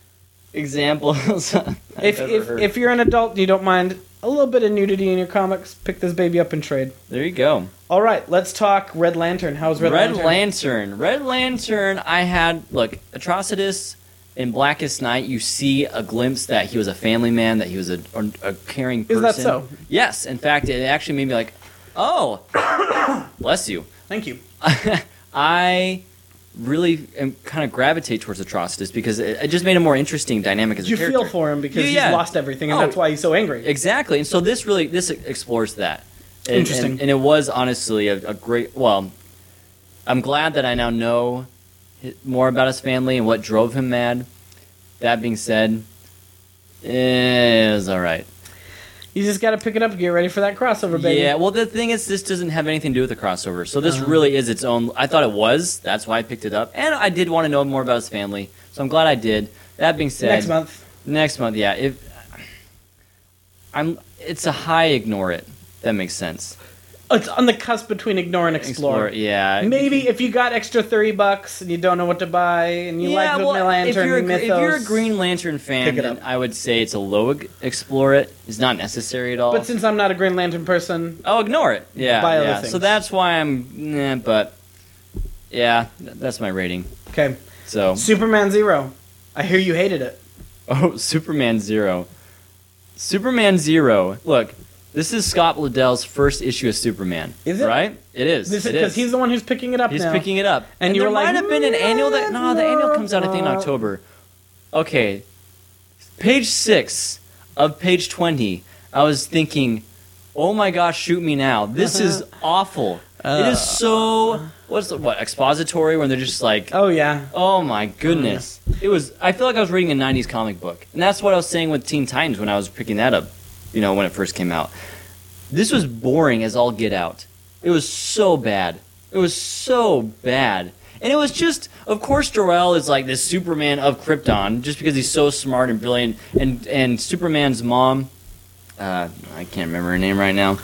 Speaker 2: examples I've
Speaker 1: If
Speaker 2: ever
Speaker 1: if,
Speaker 2: heard.
Speaker 1: if you're an adult and you don't mind a little bit of nudity in your comics, pick this baby up and trade.
Speaker 2: There you go.
Speaker 1: All right, let's talk Red Lantern. How's Red,
Speaker 2: Red
Speaker 1: Lantern?
Speaker 2: Lantern. Red Lantern, I had, look, Atrocitus in Blackest Night, you see a glimpse that he was a family man, that he was a, a, a caring person.
Speaker 1: Is that so?
Speaker 2: Yes. In fact, it actually made me like, oh, bless you.
Speaker 1: Thank you.
Speaker 2: I really am kind of gravitate towards Atrocitus because it, it just made him more interesting dynamic as
Speaker 1: You
Speaker 2: a character.
Speaker 1: feel for him because
Speaker 2: Yeah, yeah.
Speaker 1: he's lost everything, and
Speaker 2: Oh.
Speaker 1: that's why he's so angry.
Speaker 2: Exactly, and so this really this explores that. And,
Speaker 1: Interesting.
Speaker 2: and, and it was honestly a, a great. Well, I'm glad that I now know hi- more about his family and what drove him mad. That being said, eh, it was all right.
Speaker 1: You just got to pick it up and get ready for that crossover, baby.
Speaker 2: Yeah. Well, the thing is, this doesn't have anything to do with the crossover. So this
Speaker 1: Uh-huh.
Speaker 2: really is its own. I thought it was. That's why I picked it up, and I did want to know more about his family. So I'm glad I did. That being said,
Speaker 1: Next month.
Speaker 2: Next month, yeah. If I'm, it's a high ignore it. That makes sense.
Speaker 1: It's on the cusp between ignore and explore.
Speaker 2: yeah.
Speaker 1: Maybe if you got extra thirty bucks and you don't know what to buy and you
Speaker 2: yeah,
Speaker 1: like the
Speaker 2: well,
Speaker 1: Lantern
Speaker 2: if you're, a, gr-
Speaker 1: mythos,
Speaker 2: if you're a Green Lantern fan,
Speaker 1: pick it
Speaker 2: then
Speaker 1: up.
Speaker 2: I would say it's a low ig- explore it. It's not necessary at all.
Speaker 1: But since I'm not a Green Lantern person,
Speaker 2: oh, ignore it. Yeah,
Speaker 1: Buy other
Speaker 2: yeah.
Speaker 1: things.
Speaker 2: So that's why I'm. Eh, but yeah, th- that's my rating.
Speaker 1: okay.
Speaker 2: So
Speaker 1: Superman Zero. I hear you hated it.
Speaker 2: oh, Superman Zero. Superman Zero. Look, this is Scott Liddell's first issue of Superman.
Speaker 1: Is it?
Speaker 2: Right? It is.
Speaker 1: This
Speaker 2: it
Speaker 1: because
Speaker 2: is.
Speaker 1: he's the one who's picking it up
Speaker 2: He's
Speaker 1: now.
Speaker 2: picking it up.
Speaker 1: And
Speaker 2: And,
Speaker 1: you
Speaker 2: there
Speaker 1: were
Speaker 2: might
Speaker 1: like,
Speaker 2: have been an annual that... No, the annual comes out, I think, in
Speaker 1: "No."
Speaker 2: October. Okay. Page six of page twenty, I was thinking, oh my gosh, shoot me now. This is awful. It is so... What's the... What? Expository? When they're just like...
Speaker 1: Oh yeah.
Speaker 2: Oh my goodness. It was... I feel like I was reading a nineties comic book. And that's what I was saying with Teen Titans when I was picking that up, you know, when it first came out. This was boring as all get out. It was so bad. It was so bad. And it was just, of course, Jor-El is like this Superman of Krypton, just because he's so smart and brilliant. And and Superman's mom, uh, I can't remember her name right now.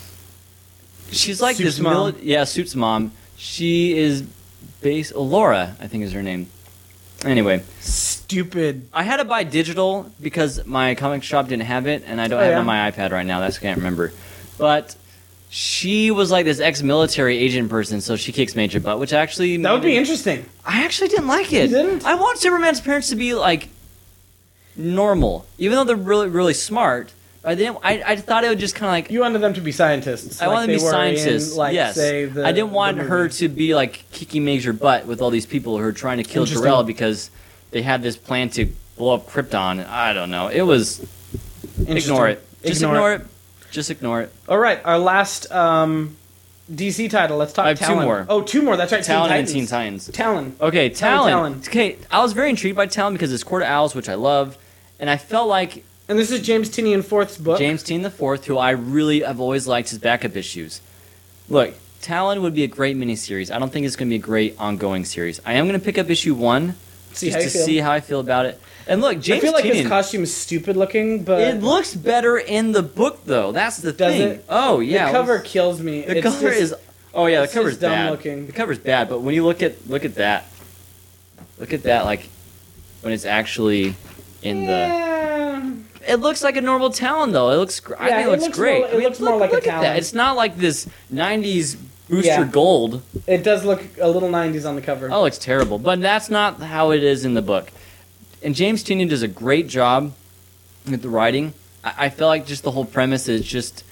Speaker 2: She's like
Speaker 1: Suit's
Speaker 2: this,
Speaker 1: mom.
Speaker 2: mili- yeah, Suit's mom. She is based, oh, Laura, I think is her name. Anyway,
Speaker 1: Stupid.
Speaker 2: I had to buy digital because my comic shop didn't have it, and I don't
Speaker 1: Oh,
Speaker 2: have it
Speaker 1: yeah?
Speaker 2: on my iPad right now. That's I can't remember. But she was like this ex-military agent person, so she kicks major butt, which actually
Speaker 1: That would
Speaker 2: made
Speaker 1: be
Speaker 2: it-
Speaker 1: interesting.
Speaker 2: I actually didn't like it.
Speaker 1: You didn't?
Speaker 2: I want Superman's parents to be like normal, even though they're really, really smart. I didn't. I, I thought it would just kind of like.
Speaker 1: You wanted them to be scientists.
Speaker 2: I
Speaker 1: like
Speaker 2: wanted to
Speaker 1: they
Speaker 2: be
Speaker 1: were
Speaker 2: scientists.
Speaker 1: In, like,
Speaker 2: yes,
Speaker 1: say, the,
Speaker 2: I didn't want
Speaker 1: the
Speaker 2: her
Speaker 1: movie.
Speaker 2: to be like kicking major butt with all these people who are trying to kill
Speaker 1: Interesting.
Speaker 2: Jor-El because they had this plan to blow up Krypton. I don't know. It was. Ignore it. Just
Speaker 1: Ignore
Speaker 2: ignore,
Speaker 1: it.
Speaker 2: it. Just ignore it.
Speaker 1: All right, our last um, D C title. Let's talk
Speaker 2: I have two
Speaker 1: Talon.
Speaker 2: more.
Speaker 1: Oh, two more. That's right.
Speaker 2: Talon
Speaker 1: Teen
Speaker 2: and
Speaker 1: Titans.
Speaker 2: Teen Titans.
Speaker 1: Talon.
Speaker 2: Okay,
Speaker 1: Tell me
Speaker 2: Talon.
Speaker 1: Talon.
Speaker 2: Okay, I was very intrigued by Talon because it's Court of Owls, which I love, and I felt like
Speaker 1: And this is James Tynion Fourth's book.
Speaker 2: James Dean the Fourth, who I really have always liked his backup issues. Look, Talon would be a great miniseries. I don't think it's going to be a great ongoing series. I am going to pick up issue one
Speaker 1: See
Speaker 2: just
Speaker 1: how
Speaker 2: to
Speaker 1: you feel.
Speaker 2: see how I feel about it. And look, James
Speaker 1: I feel like
Speaker 2: Tynion,
Speaker 1: his costume is stupid looking, but
Speaker 2: it looks better in the book, though. That's the
Speaker 1: Does
Speaker 2: thing.
Speaker 1: it?
Speaker 2: Oh yeah,
Speaker 1: the cover kills me.
Speaker 2: The
Speaker 1: It's
Speaker 2: cover
Speaker 1: just-
Speaker 2: is. Oh yeah, the
Speaker 1: it's
Speaker 2: cover's
Speaker 1: just dumb
Speaker 2: bad.
Speaker 1: looking.
Speaker 2: The cover's bad, but when you look at look at that, look at that, like when it's actually in the.
Speaker 1: Yeah.
Speaker 2: It looks like a normal Talon, though. It looks. Gr- I
Speaker 1: Yeah,
Speaker 2: think it
Speaker 1: it
Speaker 2: looks,
Speaker 1: looks
Speaker 2: great.
Speaker 1: more- it
Speaker 2: I mean,
Speaker 1: looks more
Speaker 2: look-
Speaker 1: like a
Speaker 2: look at
Speaker 1: Talon.
Speaker 2: that. It's not like this nineties Booster
Speaker 1: Yeah.
Speaker 2: Gold.
Speaker 1: It does look a little nineties on the cover.
Speaker 2: Oh, it's terrible. But that's not how it is in the book. And James Tynion does a great job with the writing. I, I feel like just the whole premise is just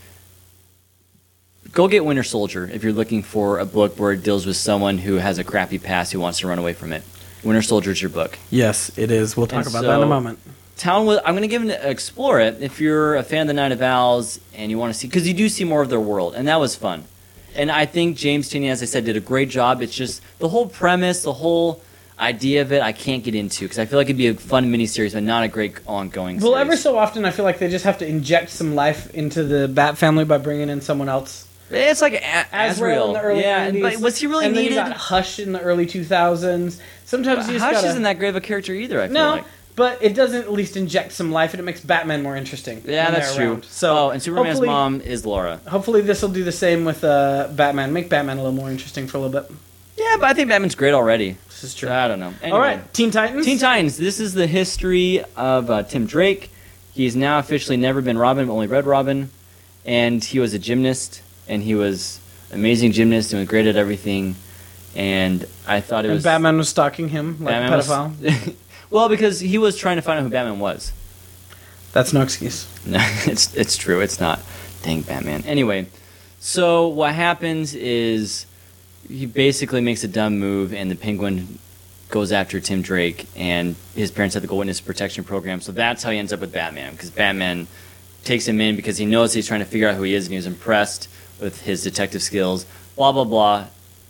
Speaker 2: go get Winter Soldier if you're looking for a book where it deals with someone who has a crappy past who wants to run away from it. Winter Soldier's your book.
Speaker 1: Yes, it is. We'll talk
Speaker 2: And
Speaker 1: about that in a
Speaker 2: so-
Speaker 1: moment.
Speaker 2: Town was, I'm going to give it explore it if you're a fan of the Night of Owls and you want to see, because you do see more of their world, and that was fun. And I think James Tynion, as I said, did a great job. It's just the whole premise, the whole idea of it, I can't get into because I feel like it'd be a fun miniseries, but not a great ongoing
Speaker 1: Well,
Speaker 2: series.
Speaker 1: ever so often, I feel like they just have to inject some life into the Bat family by bringing in someone else.
Speaker 2: It's like a-
Speaker 1: Azrael in the early
Speaker 2: yeah,
Speaker 1: nineties.
Speaker 2: but was he really
Speaker 1: and
Speaker 2: needed?
Speaker 1: then you got Hush in the early two thousands. Sometimes you just
Speaker 2: Hush
Speaker 1: gotta...
Speaker 2: isn't that great of a character either. I feel
Speaker 1: No,
Speaker 2: like.
Speaker 1: but it doesn't at least inject some life, and it makes Batman more interesting.
Speaker 2: Yeah,
Speaker 1: when
Speaker 2: that's
Speaker 1: they're
Speaker 2: true.
Speaker 1: around. So,
Speaker 2: oh, and Superman's
Speaker 1: hopefully-
Speaker 2: mom is Laura.
Speaker 1: Hopefully, this will do the same with uh, Batman. Make Batman a little more interesting for a little bit.
Speaker 2: Yeah, but I think Batman's great already.
Speaker 1: This is true.
Speaker 2: I don't know. Anyway.
Speaker 1: All right, Teen Titans.
Speaker 2: Teen Titans. This is the history of uh, Tim Drake. He's now officially never been Robin, but only Red Robin. And he was a gymnast, and he was an amazing gymnast and was great at everything. And I thought it
Speaker 1: And
Speaker 2: was
Speaker 1: Batman was stalking him like
Speaker 2: Batman
Speaker 1: a
Speaker 2: was-
Speaker 1: pedophile.
Speaker 2: well, because he was trying to find out who Batman was.
Speaker 1: That's no excuse.
Speaker 2: No, it's it's true. It's not. Dang Batman. Anyway, so what happens is he basically makes a dumb move, and the Penguin goes after Tim Drake, and his parents have to go witness protection program. So that's how he ends up with Batman, because Batman takes him in because he knows he's trying to figure out who he is, and he was impressed with his detective skills. Blah blah blah.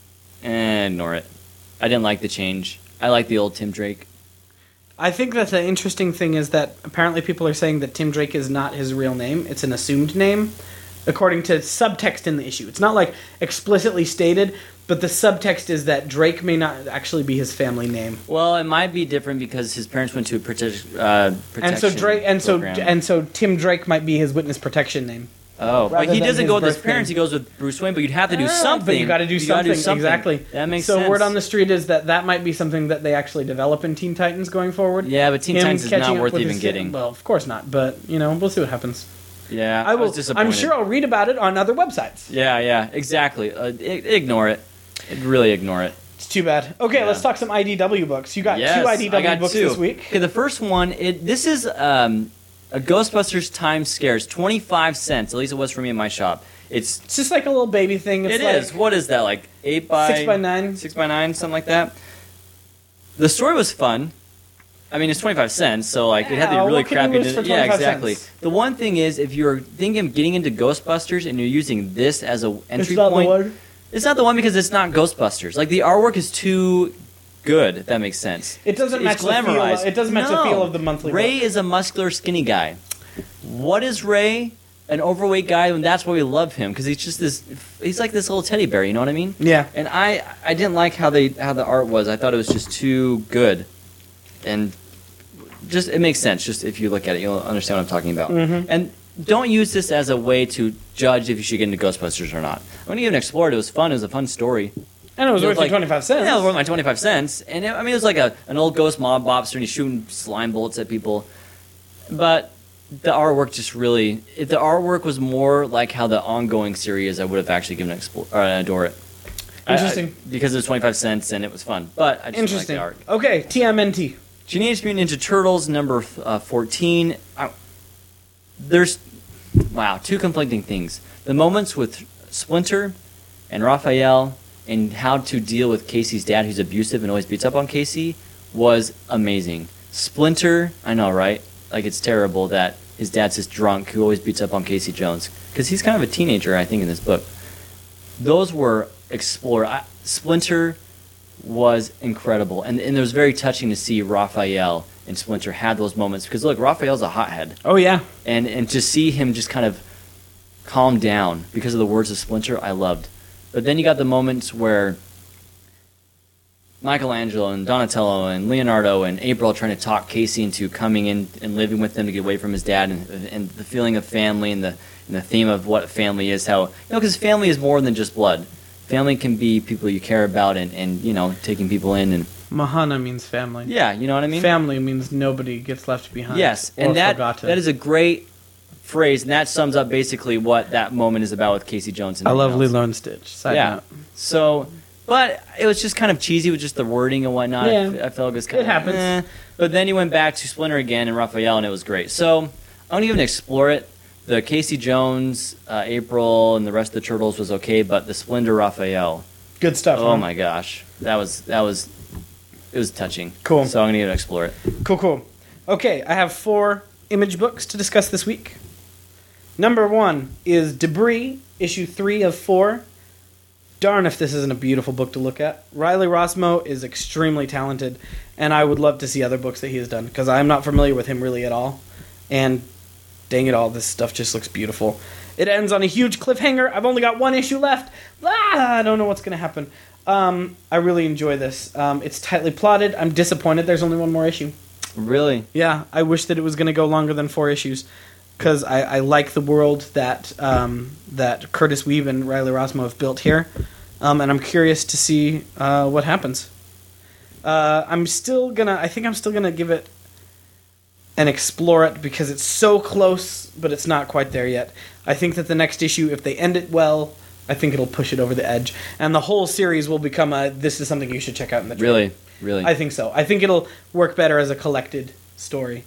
Speaker 2: And ignore it. I didn't like the change. I like the old Tim Drake.
Speaker 1: I think that the interesting thing is that apparently people are saying that Tim Drake is not his real name. It's an assumed name, according to subtext in the issue. It's not like explicitly stated, but the subtext is that Drake may not actually be his family name.
Speaker 2: Well, it might be different because his parents went to a protect, uh, protection
Speaker 1: And so Drake and so
Speaker 2: program.
Speaker 1: and so Tim Drake might be his witness protection name.
Speaker 2: Oh,
Speaker 1: rather
Speaker 2: but he
Speaker 1: than
Speaker 2: doesn't
Speaker 1: his
Speaker 2: go with his
Speaker 1: birth
Speaker 2: parents.
Speaker 1: name.
Speaker 2: He goes with Bruce Wayne. But you'd have to do
Speaker 1: Ah,
Speaker 2: something.
Speaker 1: But you got to do,
Speaker 2: You gotta
Speaker 1: something. Exactly.
Speaker 2: That makes
Speaker 1: so
Speaker 2: sense.
Speaker 1: word on the street is that that might be something that they actually develop in Teen Titans going forward.
Speaker 2: Yeah, but Teen
Speaker 1: Him
Speaker 2: Titans is
Speaker 1: catching
Speaker 2: not
Speaker 1: up
Speaker 2: worth
Speaker 1: with
Speaker 2: even
Speaker 1: his-
Speaker 2: getting.
Speaker 1: Well, of course not. But you know, we'll see what happens.
Speaker 2: Yeah,
Speaker 1: I will.
Speaker 2: was disappointed.
Speaker 1: I'm sure I'll read about it on other websites.
Speaker 2: Yeah, yeah, exactly. Uh, I- ignore it. Really ignore it.
Speaker 1: It's too bad. Okay,
Speaker 2: Yeah.
Speaker 1: let's talk some I D W books. You got
Speaker 2: Yes,
Speaker 1: two I D W
Speaker 2: I got
Speaker 1: books
Speaker 2: two.
Speaker 1: this week.
Speaker 2: Okay, the first one. It this is um, A Ghostbusters time scares, twenty-five cents. At least it was for me in my shop. It's
Speaker 1: It's just like a little baby thing. It's
Speaker 2: it
Speaker 1: like
Speaker 2: is. What is that, like eight by
Speaker 1: six by nine.
Speaker 2: six by nine, something like that. The story was fun. I mean, it's twenty-five cents, so like it had the
Speaker 1: Yeah,
Speaker 2: really
Speaker 1: what can you
Speaker 2: crappy.
Speaker 1: lose for
Speaker 2: Yeah,
Speaker 1: twenty-five
Speaker 2: exactly.
Speaker 1: cents?
Speaker 2: The one thing is, if you're thinking of getting into Ghostbusters and you're using this as a entry
Speaker 1: It's not
Speaker 2: point,
Speaker 1: the one.
Speaker 2: it's not the one because it's not Ghostbusters. Like the artwork is too good. If that makes sense.
Speaker 1: It doesn't match
Speaker 2: It's
Speaker 1: the feel.
Speaker 2: glamorized.
Speaker 1: It doesn't match the
Speaker 2: No.
Speaker 1: feel of the monthly.
Speaker 2: Ray
Speaker 1: book.
Speaker 2: is a muscular, skinny guy. What is Ray? An overweight guy, and that's why we love him because he's just this. He's like this little teddy bear. You know what I mean?
Speaker 1: Yeah.
Speaker 2: And I, I didn't like how they how the art was. I thought it was just too good, and just it makes sense. Just if you look at it, you'll understand what I'm talking about.
Speaker 1: Mhm.
Speaker 2: And don't use this as a way to judge if you should get into Ghostbusters or not. When you even explored, it was fun. It was a fun story.
Speaker 1: And it was
Speaker 2: It was
Speaker 1: worth
Speaker 2: like-
Speaker 1: like, twenty-five cents.
Speaker 2: Yeah, it was worth my twenty-five cents. And it, I mean, it was like a an old ghost mob bobster, and he's shooting slime bullets at people. But the artwork just really, if the artwork was more like how the ongoing series, I would have actually given it explore, or adore it. I-
Speaker 1: Interesting.
Speaker 2: I- because it was twenty-five cents and it was fun. But I just
Speaker 1: Interesting.
Speaker 2: like the art.
Speaker 1: Okay, T M N T.
Speaker 2: Teenage Mutant Ninja Turtles number uh, fourteen. I, there's, wow, two conflicting things. The moments with Splinter and Raphael and how to deal with Casey's dad, who's abusive and always beats up on Casey, was amazing. Splinter, I know, right? Like, it's terrible that his dad's this drunk who always beats up on Casey Jones. Because he's kind of a teenager, I think, in this book. Those were explored. I, Splinter was incredible. And, and it was very touching to see Raphael and Splinter had those moments. Because, look, Raphael's a hothead.
Speaker 1: Oh yeah.
Speaker 2: And, and to see him just kind of calm down because of the words of Splinter, I loved. But then you got the moments where Michelangelo and Donatello and Leonardo and April are trying to talk Casey into coming in and living with them to get away from his dad, and, and the feeling of family and the and the theme of what family is. How, you know, because family is more than just blood. Family can be people you care about and, and you know, taking people in and
Speaker 1: Mahana means family.
Speaker 2: yeah, you know what I mean.
Speaker 1: Family means nobody gets left behind.
Speaker 2: Yes,
Speaker 1: or
Speaker 2: and that
Speaker 1: forgotten.
Speaker 2: that is a great phrase, and that sums up basically what that moment is about with Casey Jones. And
Speaker 1: I love
Speaker 2: everything else.
Speaker 1: Lilo and Stitch. Side
Speaker 2: Yeah.
Speaker 1: note.
Speaker 2: So, but it was just kind of cheesy with just the wording and whatnot. I
Speaker 1: Yeah.
Speaker 2: f- I, felt it was kind
Speaker 1: It
Speaker 2: of
Speaker 1: happens.
Speaker 2: eh. But then he went back to Splinter again and Raphael, and it was great. So I don't even explore it. The Casey Jones, uh, April, and the rest of the Turtles was okay, but the Splinter Raphael,
Speaker 1: Good stuff.
Speaker 2: oh
Speaker 1: huh?
Speaker 2: my gosh, that was that was it was touching.
Speaker 1: Cool.
Speaker 2: So I'm gonna even explore it.
Speaker 1: Cool, cool. Okay, I have four image books to discuss this week. Number one is Debris, issue three of four. Darn if this isn't a beautiful book to look at. Riley Rossmo is extremely talented, and I would love to see other books that he has done, because I'm not familiar with him really at all. And dang it all, this stuff just looks beautiful. It ends on a huge cliffhanger. I've only got one issue left. Ah, I don't know what's going to happen. Um, I really enjoy this. Um, it's tightly plotted. I'm disappointed there's only one more issue.
Speaker 2: Really,
Speaker 1: Yeah, I wish that it was going to go longer than four issues, because I, I like the world that um, that Curtis Weave and Riley Rossmo have built here, um, and I'm curious to see uh, what happens. Uh, I'm still gonna. I think I'm still gonna give it and explore it because it's so close, but it's not quite there yet. I think that the next issue, if they end it well, I think it'll push it over the edge, and the whole series will become a. This is something you should check out in the trade.
Speaker 2: really, really.
Speaker 1: I think so. I think it'll work better as a collected story.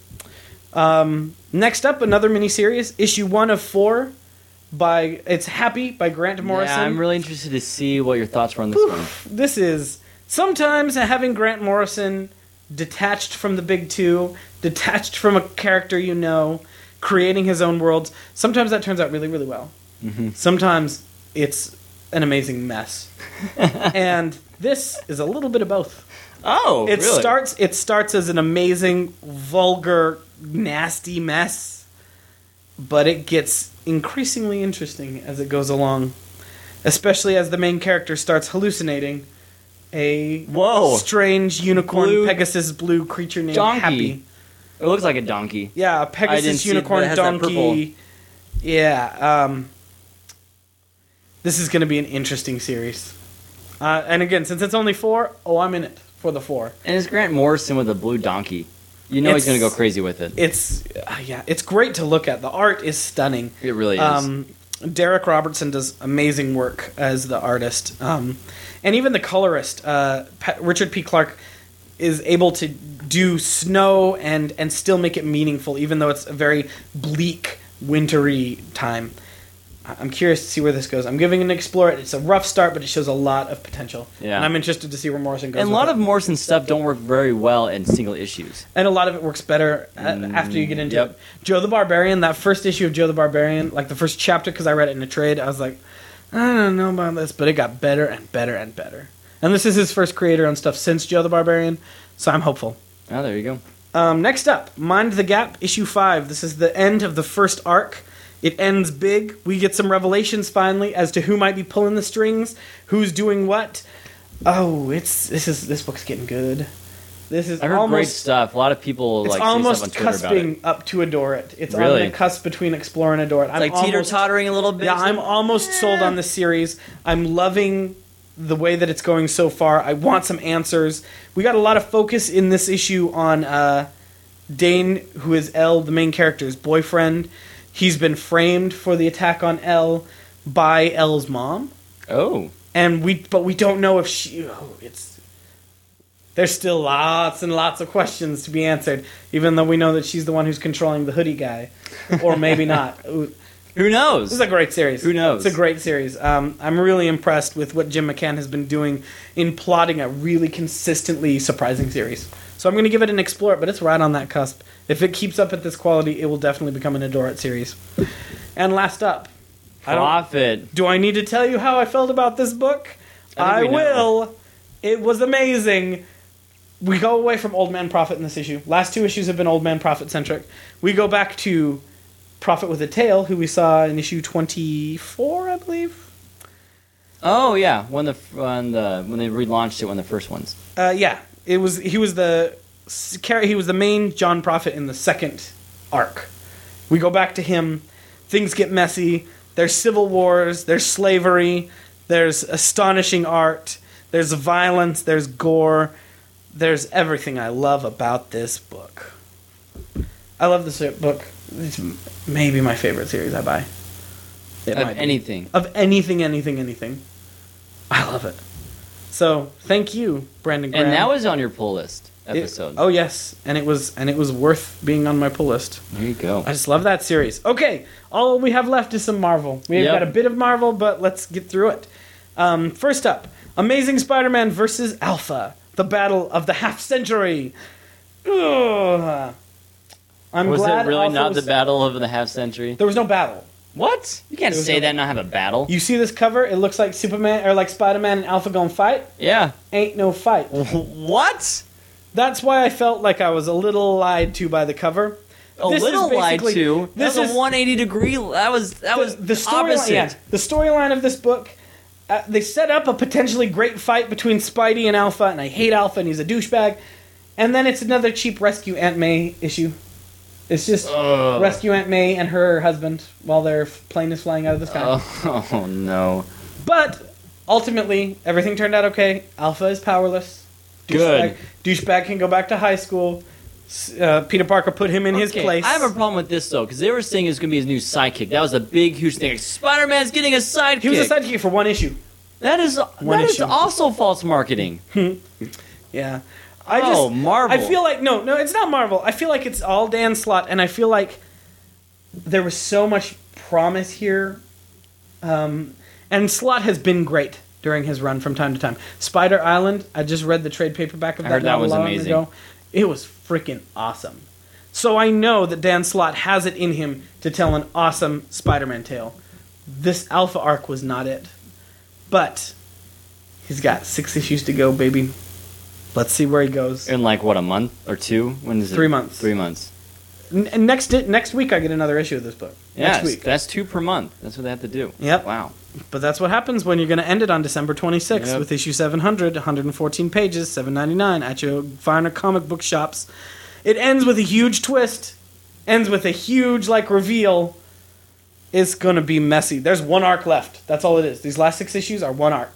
Speaker 1: Um, next up, another miniseries, issue one of four, by it's Happy by Grant Morrison.
Speaker 2: Yeah, I'm really interested to see what your thoughts were on this one.
Speaker 1: This is sometimes having Grant Morrison detached from the big two, detached from a character you know, creating his own worlds. Sometimes that turns out really, really well.
Speaker 2: Mm-hmm.
Speaker 1: Sometimes it's an amazing mess, and this is a little bit of both.
Speaker 2: Oh,
Speaker 1: It
Speaker 2: really?
Speaker 1: starts. It starts as an amazing, vulgar, nasty mess, but it gets increasingly interesting as it goes along, especially as the main character starts hallucinating a
Speaker 2: Whoa.
Speaker 1: strange unicorn
Speaker 2: Blue
Speaker 1: Pegasus blue creature named
Speaker 2: donkey.
Speaker 1: Happy.
Speaker 2: It looks like a donkey.
Speaker 1: Yeah, a
Speaker 2: I didn't
Speaker 1: Pegasus
Speaker 2: see it, but
Speaker 1: unicorn
Speaker 2: it has that
Speaker 1: donkey. Yeah. Um, this is going to be an interesting series. Uh, and again, since it's only four, oh, I'm in it for the four.
Speaker 2: And it's Grant Morrison with a blue donkey. You know he's
Speaker 1: It's-
Speaker 2: going to go crazy with it.
Speaker 1: It's uh, yeah, it's great to look at. The art is stunning.
Speaker 2: It really is.
Speaker 1: Um, Derek Robertson does amazing work as the artist, um, and even the colorist, uh, Pa- Richard P. Clark. is able to do snow and and still make it meaningful, even though it's a very bleak, wintry time. I'm curious to see where this goes. I'm giving it an explore it. It's a rough start, but it shows a lot of potential.
Speaker 2: Yeah.
Speaker 1: And I'm interested to see where Morrison goes.
Speaker 2: And a
Speaker 1: with
Speaker 2: lot
Speaker 1: it.
Speaker 2: of Morrison stuff don't work very well in single issues.
Speaker 1: And a lot of it works better a-
Speaker 2: Mm,
Speaker 1: after you get into
Speaker 2: yep.
Speaker 1: it. Joe the Barbarian, that first issue of Joe the Barbarian, like the first chapter, because I read it in a trade, I was like, I don't know about this, but it got better and better and better. And this is his first creator-owned stuff since Joe the Barbarian, so I'm hopeful.
Speaker 2: Oh, there you go.
Speaker 1: Um, next up, Mind the Gap, issue five. This is the end of the first arc. It ends big. We get some revelations finally as to who might be pulling the strings, who's doing what. Oh, it's this is this book's getting good. This is
Speaker 2: I heard
Speaker 1: almost
Speaker 2: great stuff. A lot of people
Speaker 1: it's
Speaker 2: like say
Speaker 1: almost
Speaker 2: stuff on Twitter about it.
Speaker 1: cusping up to Adore It. It's
Speaker 2: Really?
Speaker 1: on the cusp between Explore and Adore It.
Speaker 2: It's like teeter tottering a little bit.
Speaker 1: Yeah, I'm almost sold on this series. I'm loving the way that it's going so far. I want some answers. We got a lot of focus in this issue on uh, Dane, who is Elle, the main character's boyfriend. He's been framed for the attack on Elle by Elle's mom,
Speaker 2: Oh,
Speaker 1: and we but we don't know if she. Oh, it's there's still lots and lots of questions to be answered, even though we know that she's the one who's controlling the hoodie guy, or maybe not. Ooh,
Speaker 2: who knows?
Speaker 1: this is a great series.
Speaker 2: Who knows?
Speaker 1: It's a great series. Um, I'm really impressed with what Jim McCann has been doing in plotting a really consistently surprising series. So I'm going to give it an explore, but it's right on that cusp. If it keeps up at this quality, it will definitely become an Adore It series. And last up, I don't,
Speaker 2: Profit.
Speaker 1: do I need to tell you how I felt about this book?
Speaker 2: I
Speaker 1: I,
Speaker 2: think we know.
Speaker 1: will. It was amazing. We go away from Old Man Prophet in this issue. Last two issues have been Old Man Prophet centric. We go back to Prophet with a Tail, who we saw in issue twenty-four, I believe.
Speaker 2: Oh yeah, when the when the when they relaunched it, one of the first ones.
Speaker 1: Uh, yeah, it was. He was the he was the main John Prophet in the second arc. We go back to him. Things get messy. There's civil wars. There's slavery. There's astonishing art. There's violence. There's gore. There's everything I love about this book. I love this book. It's maybe my favorite series I buy. It
Speaker 2: Of
Speaker 1: might be.
Speaker 2: anything.
Speaker 1: Of anything, anything, anything. I love it. So thank you, Brandon Graham.
Speaker 2: And that was on your pull list
Speaker 1: It-
Speaker 2: episode.
Speaker 1: oh yes, and it was and it was worth being on my pull list.
Speaker 2: There you go.
Speaker 1: I just love that series. Okay, all we have left is some Marvel. We've
Speaker 2: Yep.
Speaker 1: got a bit of Marvel, but let's get through it. Um, first up, Amazing Spider-Man versus Alpha, the battle of the half century. Ugh. I'm
Speaker 2: was
Speaker 1: glad
Speaker 2: it really
Speaker 1: Alpha
Speaker 2: not
Speaker 1: was-
Speaker 2: the battle of the half century?
Speaker 1: There was no battle.
Speaker 2: What? You can't
Speaker 1: There was
Speaker 2: say
Speaker 1: no-
Speaker 2: that and not have a battle.
Speaker 1: You see this cover? It looks like Superman or like Spider-Man and Alpha gonna fight.
Speaker 2: Yeah.
Speaker 1: Ain't no fight.
Speaker 2: What?
Speaker 1: That's why I felt like I was a little lied to by the cover.
Speaker 2: A
Speaker 1: This is
Speaker 2: little lied
Speaker 1: basically-
Speaker 2: to.
Speaker 1: This
Speaker 2: That was
Speaker 1: is
Speaker 2: a one eighty degree. That was that was
Speaker 1: the storyline.
Speaker 2: opposite.
Speaker 1: Yeah, the storyline of this book. Uh, they set up a potentially great fight between Spidey and Alpha, and I hate Alpha, and he's a douchebag. And then it's another cheap Rescue Aunt May issue. It's just
Speaker 2: Ugh.
Speaker 1: Rescue Aunt May and her husband while their plane is flying out of the sky.
Speaker 2: Oh, oh no.
Speaker 1: But ultimately, everything turned out okay. Alpha is powerless.
Speaker 2: Good.
Speaker 1: Douchebag, douchebag can go back to high school. S- Uh, Peter Parker put him in his
Speaker 2: Okay,
Speaker 1: place.
Speaker 2: I have a problem with this though, because they were saying it's gonna be his new sidekick. That was a big, huge thing. Like, Spider-Man's getting a sidekick.
Speaker 1: He was a sidekick for one issue.
Speaker 2: That is
Speaker 1: One
Speaker 2: that is
Speaker 1: issue.
Speaker 2: also false marketing.
Speaker 1: Yeah. I
Speaker 2: Oh,
Speaker 1: just,
Speaker 2: Marvel.
Speaker 1: I feel like no, no, it's not Marvel. I feel like it's all Dan Slott, and I feel like there was so much promise here. Um, and Slott has been great during his run from time to time. Spider Island, I just read the trade paperback of
Speaker 2: I
Speaker 1: that,
Speaker 2: heard that
Speaker 1: not
Speaker 2: was
Speaker 1: long
Speaker 2: amazing.
Speaker 1: ago. It was freaking awesome. So I know that Dan Slott has it in him to tell an awesome Spider-Man tale. This Alpha arc was not it, but he's got six issues to go, baby. Let's see where he goes.
Speaker 2: In like what, a month or two? When is it?
Speaker 1: Three months.
Speaker 2: Three months.
Speaker 1: N- next next week I get another issue of this book.
Speaker 2: Yeah,
Speaker 1: Next week.
Speaker 2: that's two per month. That's what they have to do.
Speaker 1: Yep.
Speaker 2: Wow.
Speaker 1: But that's what happens when you're going to end it on December twenty-sixth
Speaker 2: Yep.
Speaker 1: with issue seven hundred, one hundred fourteen pages, seven ninety-nine at your finer comic book shops. It ends with a huge twist. Ends with a huge like reveal. It's going to be messy. There's one arc left. That's all it is. These last six issues are one arc.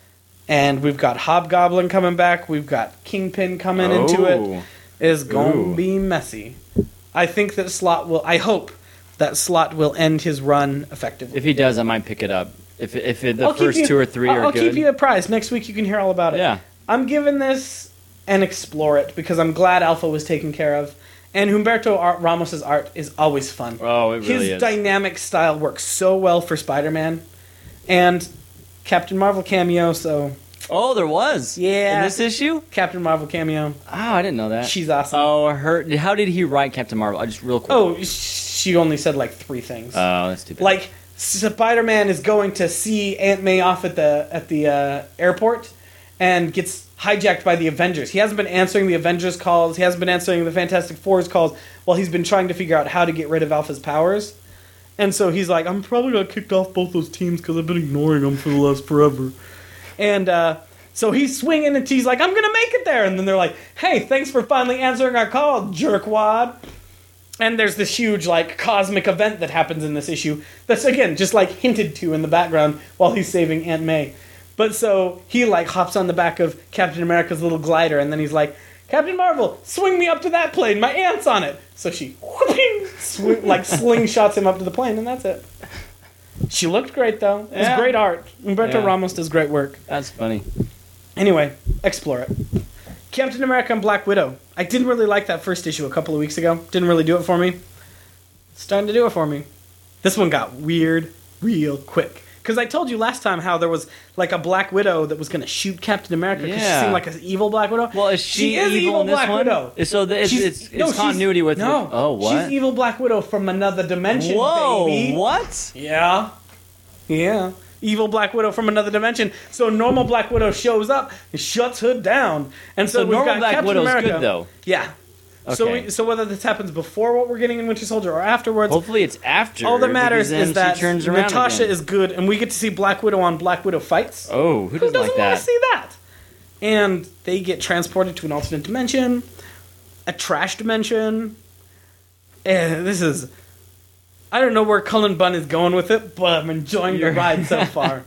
Speaker 1: And we've got Hobgoblin coming back. We've got Kingpin coming into it.
Speaker 2: Oh.
Speaker 1: It's going
Speaker 2: Ooh.
Speaker 1: to be messy. I think that Slott will... I hope that Slott will end his run effectively.
Speaker 2: If he does, I might pick it up. If if it, the
Speaker 1: I'll keep
Speaker 2: first
Speaker 1: you-
Speaker 2: two or three
Speaker 1: I'll,
Speaker 2: are
Speaker 1: I'll
Speaker 2: good.
Speaker 1: keep you apprised. Next week you can hear all about it.
Speaker 2: Yeah.
Speaker 1: I'm giving this and explore it because I'm glad Alpha was taken care of. And Humberto Ar- Ramos's art is always fun.
Speaker 2: Oh, it really
Speaker 1: His
Speaker 2: is.
Speaker 1: dynamic style works so well for Spider-Man. And Captain Marvel cameo, so...
Speaker 2: Oh, there was.
Speaker 1: Yeah.
Speaker 2: In this issue?
Speaker 1: Captain Marvel cameo.
Speaker 2: Oh, I didn't know that.
Speaker 1: She's awesome.
Speaker 2: Oh, her. How did he write Captain Marvel? I just real quick.
Speaker 1: Oh, she only said like three things.
Speaker 2: Oh, that's too bad.
Speaker 1: Like, Spider-Man is going to see Aunt May off at the at the uh, airport and gets hijacked by the Avengers. He hasn't been answering the Avengers calls. He hasn't been answering the Fantastic Four's calls while he's been trying to figure out how to get rid of Alpha's powers. And so he's like, I'm probably going to kick off both those teams because I've been ignoring them for the last forever. And uh, so he's swinging and he's like, I'm going to make it there. And then they're like, hey, thanks for finally answering our call, jerkwad. And there's this huge, like, cosmic event that happens in this issue that's, again, just, like, hinted to in the background while he's saving Aunt May. But so he, like, hops on the back of Captain America's little glider, and then he's like, Captain Marvel, swing me up to that plane. My aunt's on it. So she, whooping, sw- like, slingshots him up to the plane, and that's it. She looked great, though. It was
Speaker 2: Yeah.
Speaker 1: great art. Humberto
Speaker 2: Yeah.
Speaker 1: Ramos does great work.
Speaker 2: That's funny.
Speaker 1: Anyway, explore it. Captain America and Black Widow. I didn't really like that first issue a couple of weeks ago. Didn't really do it for me. It's starting to do it for me. This one got weird real quick. Because I told you last time how there was like a Black Widow that was going to shoot Captain America because
Speaker 2: Yeah.
Speaker 1: she seemed like an evil Black Widow.
Speaker 2: Well, is she,
Speaker 1: is
Speaker 2: evil,
Speaker 1: evil
Speaker 2: in this
Speaker 1: Black
Speaker 2: one?
Speaker 1: Widow.
Speaker 2: So the, it's,
Speaker 1: She's-
Speaker 2: it's, it's
Speaker 1: no, she's-
Speaker 2: continuity with...
Speaker 1: No.
Speaker 2: Oh, what?
Speaker 1: She's evil Black Widow from another dimension,
Speaker 2: Whoa,
Speaker 1: baby.
Speaker 2: what?
Speaker 1: Yeah. Yeah. Evil Black Widow from another dimension. So normal Black Widow shows up and shuts her down. And so,
Speaker 2: So
Speaker 1: we've
Speaker 2: normal
Speaker 1: got
Speaker 2: Black
Speaker 1: Captain
Speaker 2: Widow's
Speaker 1: America.
Speaker 2: good, though.
Speaker 1: Yeah. So
Speaker 2: Okay.
Speaker 1: we, so whether this happens before what we're getting in Winter Soldier or afterwards,
Speaker 2: Hopefully it's after.
Speaker 1: all that matters
Speaker 2: because then
Speaker 1: is that
Speaker 2: she turns around
Speaker 1: Natasha
Speaker 2: again.
Speaker 1: is good, and we get to see Black Widow on Black Widow fights.
Speaker 2: Oh, who
Speaker 1: Who
Speaker 2: doesn't,
Speaker 1: doesn't
Speaker 2: like
Speaker 1: want
Speaker 2: that?
Speaker 1: to see that? And they get transported to an alternate dimension, a trash dimension. And this is... I don't know where Cullen Bunn is going with it, but I'm enjoying the
Speaker 2: You're-
Speaker 1: ride so far.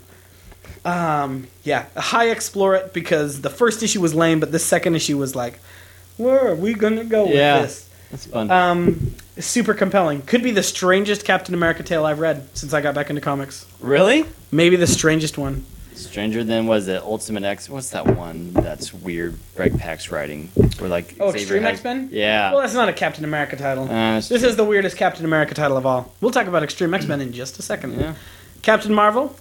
Speaker 1: um, yeah, high explore it because the first issue was lame, but the second issue was like, where are we going to go
Speaker 2: Yeah.
Speaker 1: with this?
Speaker 2: That's fun.
Speaker 1: Um, super compelling. Could be the strangest Captain America tale I've read since I got back into comics.
Speaker 2: really?
Speaker 1: Maybe the strangest one.
Speaker 2: Stranger than was it Ultimate X? What's that one that's weird? Greg Pak's writing. Where like
Speaker 1: Oh,
Speaker 2: Xavier
Speaker 1: Extreme
Speaker 2: has-
Speaker 1: X-Men?
Speaker 2: Yeah.
Speaker 1: Well, that's not a Captain America title.
Speaker 2: Uh, that's
Speaker 1: This
Speaker 2: true.
Speaker 1: is the weirdest Captain America title of all. We'll talk about Extreme X-Men in just a second.
Speaker 2: Yeah.
Speaker 1: Captain Marvel?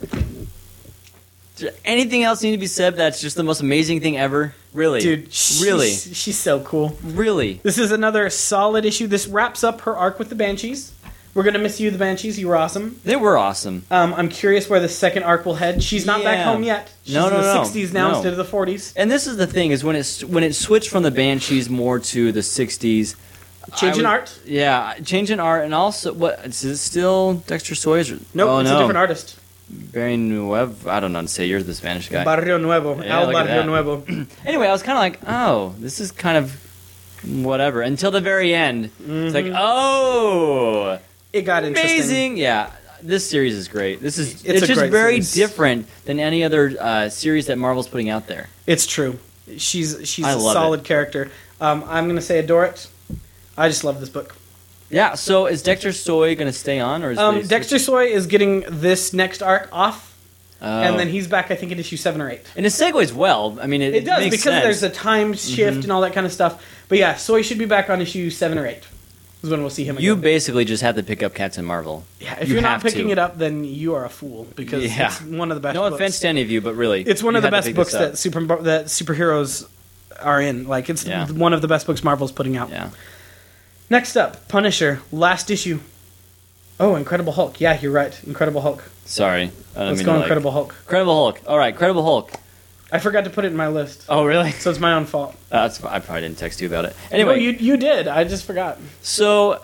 Speaker 2: Is there anything else need to be said? That's just the most amazing thing ever. Really,
Speaker 1: Dude, she's,
Speaker 2: really,
Speaker 1: she's so cool.
Speaker 2: really.
Speaker 1: This is another solid issue. This wraps up her arc with the Banshees. We're going to miss you, the Banshees. You were awesome.
Speaker 2: They were awesome.
Speaker 1: Um, I'm curious where the second arc will head. She's not back
Speaker 2: Yeah.
Speaker 1: home yet. She's
Speaker 2: No,
Speaker 1: in
Speaker 2: no,
Speaker 1: the
Speaker 2: no.
Speaker 1: sixties now
Speaker 2: No.
Speaker 1: instead of the forties.
Speaker 2: And this is the thing: is when it's when it switched from the Banshees more to the sixties.
Speaker 1: Change
Speaker 2: I
Speaker 1: in
Speaker 2: was-
Speaker 1: art?
Speaker 2: Yeah, change in art, and also what is it still Dexter Sawyer's?
Speaker 1: Nope,
Speaker 2: oh,
Speaker 1: it's
Speaker 2: no.
Speaker 1: a different artist.
Speaker 2: Barry Nuevo. I don't know how to say. You're the Spanish guy.
Speaker 1: Barrio Nuevo.
Speaker 2: Yeah,
Speaker 1: Al
Speaker 2: look at
Speaker 1: Barrio
Speaker 2: that.
Speaker 1: Nuevo.
Speaker 2: Anyway, I was kind of like, oh, this is kind of whatever until the very end. It's like, oh,
Speaker 1: It got interesting.
Speaker 2: amazing. Yeah, this series is great. This is
Speaker 1: It's
Speaker 2: it's,
Speaker 1: a
Speaker 2: just
Speaker 1: great
Speaker 2: very
Speaker 1: series.
Speaker 2: different than any other uh, series that Marvel's putting out there.
Speaker 1: It's true. She's she's
Speaker 2: I
Speaker 1: a
Speaker 2: love
Speaker 1: solid character. Um, I'm going to say adore it. I just love this book.
Speaker 2: Yeah. So is Dexter Soy going to stay on, or is
Speaker 1: Um,
Speaker 2: they-
Speaker 1: Dexter Soy is getting this next arc off,
Speaker 2: Oh.
Speaker 1: and then he's back, I think, in issue seven or eight.
Speaker 2: and it segues well. I mean, it,
Speaker 1: It does,
Speaker 2: makes
Speaker 1: because
Speaker 2: sense.
Speaker 1: there's a time shift and all that kind of stuff. But yeah, Soy should be back on issue seven or eight. Is when we'll see him again.
Speaker 2: You basically just have to pick up Captain Marvel.
Speaker 1: yeah, if
Speaker 2: you
Speaker 1: you're not
Speaker 2: have
Speaker 1: picking
Speaker 2: to.
Speaker 1: it up, then you are a fool, because
Speaker 2: Yeah.
Speaker 1: it's one of the best
Speaker 2: No
Speaker 1: books.
Speaker 2: offense to any of you, but really,
Speaker 1: It's one
Speaker 2: you
Speaker 1: of the
Speaker 2: had to
Speaker 1: best
Speaker 2: pick
Speaker 1: books
Speaker 2: this up.
Speaker 1: that super that superheroes are in. Like, it's
Speaker 2: Yeah.
Speaker 1: one of the best books Marvel's putting out.
Speaker 2: Yeah.
Speaker 1: Next up, Punisher, last issue. Oh, Incredible Hulk. Yeah, you're right. Incredible Hulk.
Speaker 2: Sorry. I don't
Speaker 1: Let's
Speaker 2: mean
Speaker 1: go
Speaker 2: to, like-
Speaker 1: Incredible Hulk.
Speaker 2: Incredible Hulk. All right, Incredible Hulk.
Speaker 1: I forgot to put it in my list,
Speaker 2: Oh, really?
Speaker 1: so it's my own fault.
Speaker 2: Uh, that's I probably didn't text you about it. Anyway,
Speaker 1: No, you you did. I just forgot.
Speaker 2: so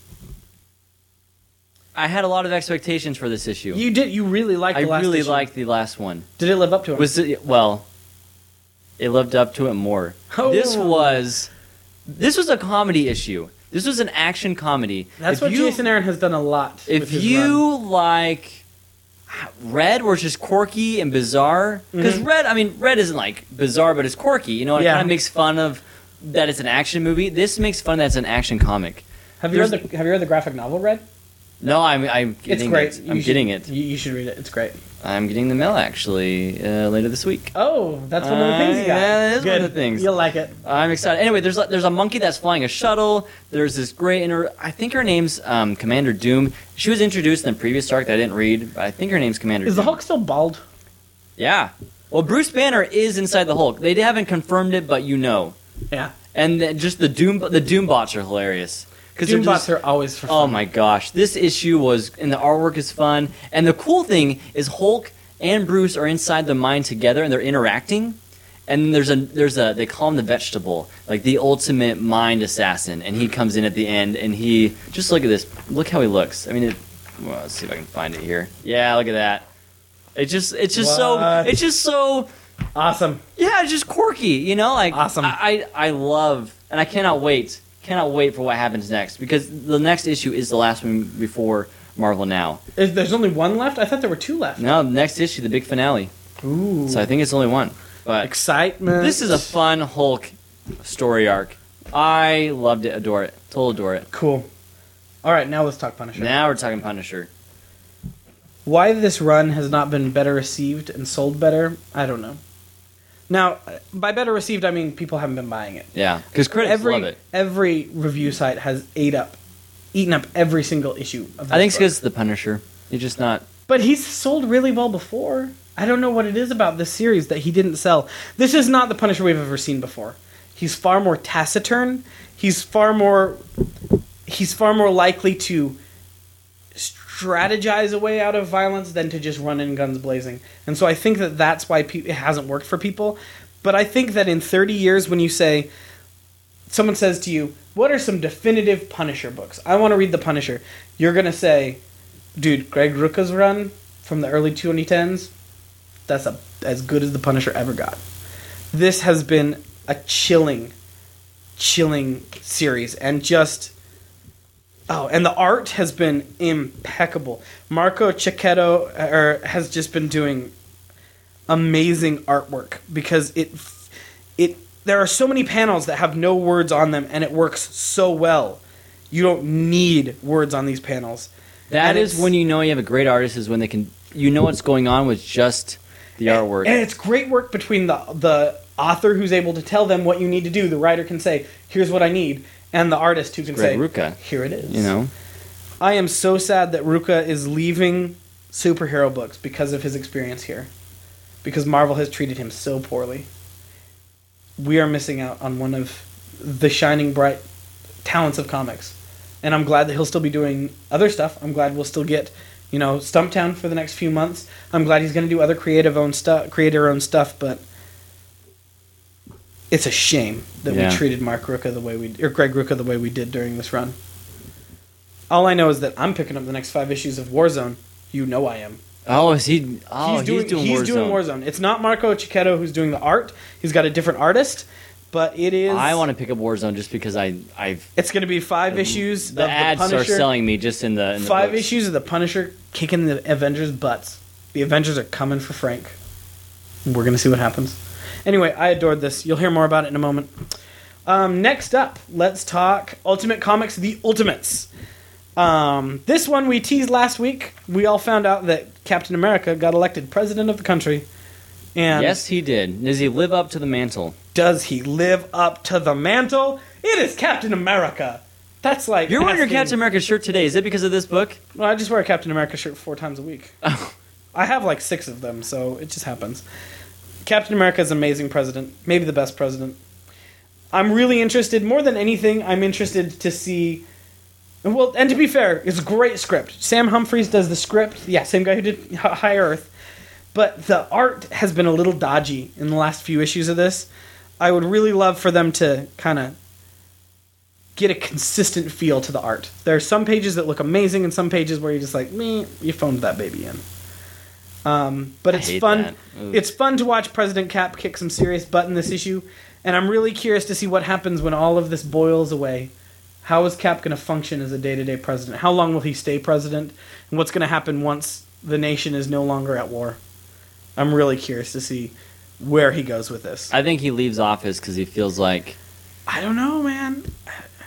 Speaker 2: I had a lot of expectations for this issue.
Speaker 1: You did. You really liked
Speaker 2: I
Speaker 1: the last
Speaker 2: really
Speaker 1: issue.
Speaker 2: liked the last one.
Speaker 1: Did it live up to it?
Speaker 2: Was it well? It lived up to it more.
Speaker 1: Oh.
Speaker 2: This was this was a comedy issue. This was an action comedy.
Speaker 1: That's
Speaker 2: If
Speaker 1: what
Speaker 2: you,
Speaker 1: Jason Aaron has done a lot. with
Speaker 2: If
Speaker 1: his
Speaker 2: you
Speaker 1: run.
Speaker 2: like Red, where it's just quirky and bizarre, because
Speaker 1: Mhm.
Speaker 2: Red, I mean, Red isn't like bizarre, but it's quirky. You know, it
Speaker 1: Yeah.
Speaker 2: kind of makes fun of that it's an action movie. This makes fun that it's an action comic.
Speaker 1: have you read
Speaker 2: there's-
Speaker 1: the have you read the graphic novel Red?
Speaker 2: No, I'm I'm
Speaker 1: It's
Speaker 2: getting
Speaker 1: great.
Speaker 2: it.
Speaker 1: You
Speaker 2: I'm
Speaker 1: should-
Speaker 2: getting it.
Speaker 1: You, you should read it. It's great.
Speaker 2: I'm getting the mail actually uh, later this week.
Speaker 1: Oh, that's one of the things you
Speaker 2: Uh,
Speaker 1: got.
Speaker 2: yeah, it is
Speaker 1: Good.
Speaker 2: one of the things.
Speaker 1: You'll like it.
Speaker 2: I'm excited. Anyway, there's a, there's a monkey that's flying a shuttle. There's this great inter. I think her name's um, Commander Doom. She was introduced in the previous arc that I didn't read, but I think her name's Commander.
Speaker 1: Is
Speaker 2: Doom.
Speaker 1: the Hulk still bald?
Speaker 2: Yeah. Well, Bruce Banner is inside the Hulk. They haven't confirmed it, but you know.
Speaker 1: Yeah.
Speaker 2: And the, just the Doom the Doom bots are hilarious. Because
Speaker 1: Doom bots are always for fun.
Speaker 2: Oh my gosh, this issue was, and the artwork is fun. And the cool thing is Hulk and Bruce are inside the mine together, and they're interacting. And there's a there's a they call him the vegetable, like the ultimate mind assassin. And he comes in at the end, and he just look at this, look how he looks. I mean, it, well, let's see if I can find it here. Yeah, look at that. It just it's just so
Speaker 1: What?
Speaker 2: it's just so
Speaker 1: Awesome.
Speaker 2: yeah, it's just quirky, you know. Like
Speaker 1: Awesome.
Speaker 2: I I I love, and I cannot wait. Cannot wait for what happens next, because the next issue is the last one before Marvel Now.
Speaker 1: Is, there's only one left? I thought there were two left.
Speaker 2: No, the next issue, the big finale.
Speaker 1: Ooh.
Speaker 2: So I think it's only one. But
Speaker 1: Excitement.
Speaker 2: this is a fun Hulk story arc. I loved it, adore it, total adore it.
Speaker 1: Cool. All right, now let's talk Punisher.
Speaker 2: Now we're talking Punisher.
Speaker 1: Why this run has not been better received and sold better, I don't know. Now, by better received, I mean people haven't been buying it.
Speaker 2: Yeah, because critics
Speaker 1: every,
Speaker 2: love it.
Speaker 1: Every review site has ate up, eaten up every single issue of this
Speaker 2: I think it's
Speaker 1: book.
Speaker 2: because the Punisher. He's just not.
Speaker 1: But he's sold really well before. I don't know what it is about this series that he didn't sell. This is not the Punisher we've ever seen before. He's far more taciturn. He's far more. He's far more likely to strategize a way out of violence than to just run in guns blazing. And so I think that that's why pe- it hasn't worked for people. But I think that in thirty years, when you say, someone says to you, what are some definitive Punisher books? I want to read The Punisher. You're going to say, dude, Greg Rucka's run from the early twenty tens, that's a, as good as The Punisher ever got. This has been a chilling, chilling series. And just... Oh, and the art has been impeccable. Marco Cicchetto er, has just been doing amazing artwork because it, it. There are so many panels that have no words on them, and it works so well. You don't need words on these panels.
Speaker 2: That
Speaker 1: And
Speaker 2: is
Speaker 1: it's-
Speaker 2: when you know you have a great artist, is when they can. You know what's going on with just the artwork.
Speaker 1: And it's great work between the the author who's able to tell them what you need to do. The writer can say, "Here's what I need." And the artist who can
Speaker 2: Greg
Speaker 1: say,
Speaker 2: Rucka.
Speaker 1: "Here it is."
Speaker 2: You know.
Speaker 1: I am so sad that Rucka is leaving superhero books because of his experience here. Because Marvel has treated him so poorly. We are missing out on one of the shining bright talents of comics. And I'm glad that he'll still be doing other stuff. I'm glad we'll still get, you know, Stumptown for the next few months. I'm glad he's going to do other creative own stuff, creator own stuff, but it's a shame that
Speaker 2: Yeah.
Speaker 1: we treated Mark Rucka the way we or Greg Rucka the way we did during this run. All I know is that I'm picking up the next five issues of Warzone. You know I am.
Speaker 2: Oh, is he? Oh,
Speaker 1: he's doing,
Speaker 2: he's doing
Speaker 1: he's
Speaker 2: Warzone.
Speaker 1: doing Warzone. It's not Marco Cicchetto who's doing the art. He's got a different artist, but it is.
Speaker 2: I want to pick up Warzone just because I, I've.
Speaker 1: It's going to be five issues
Speaker 2: The
Speaker 1: of
Speaker 2: ads
Speaker 1: the
Speaker 2: are
Speaker 1: Punisher.
Speaker 2: selling me just in the. In the
Speaker 1: five
Speaker 2: books.
Speaker 1: issues of the Punisher kicking the Avengers' butts. The Avengers are coming for Frank. We're going to see what happens. Anyway, I adored this. You'll hear more about it in a moment. Um, next up, let's talk Ultimate Comics: The Ultimates. Um, this one we teased last week. We all found out that Captain America got elected president of the country. And
Speaker 2: Yes, he did. Does he live up to the mantle?
Speaker 1: does he live up to the mantle? It is Captain America. That's like
Speaker 2: You're wearing your
Speaker 1: asking-
Speaker 2: Captain America shirt today. Is it because of this book?
Speaker 1: Well, I just wear a Captain America shirt four times a week.
Speaker 2: Oh.
Speaker 1: I have like six of them, so it just happens. Captain America is an amazing president, maybe the best president. I'm really interested, more than anything, I'm interested to see. Well, and to be fair, it's a great script. Sam Humphries does the script. Yeah, same guy who did H- High Earth. But the art has been a little dodgy in the last few issues of this. I would really love for them to kind of get a consistent feel to the art. There are some pages that look amazing and some pages where you're just like, meh, you phoned that baby in. Um, but
Speaker 2: I
Speaker 1: it's
Speaker 2: hate
Speaker 1: fun.
Speaker 2: that. Ooh.
Speaker 1: It's fun to watch President Cap kick some serious butt in this issue, and I'm really curious to see what happens when all of this boils away. How is Cap going to function as a day-to-day president? How long will he stay president? And what's going to happen once the nation is no longer at war? I'm really curious to see where he goes with this.
Speaker 2: I think he leaves office because he feels like
Speaker 1: I don't know, man.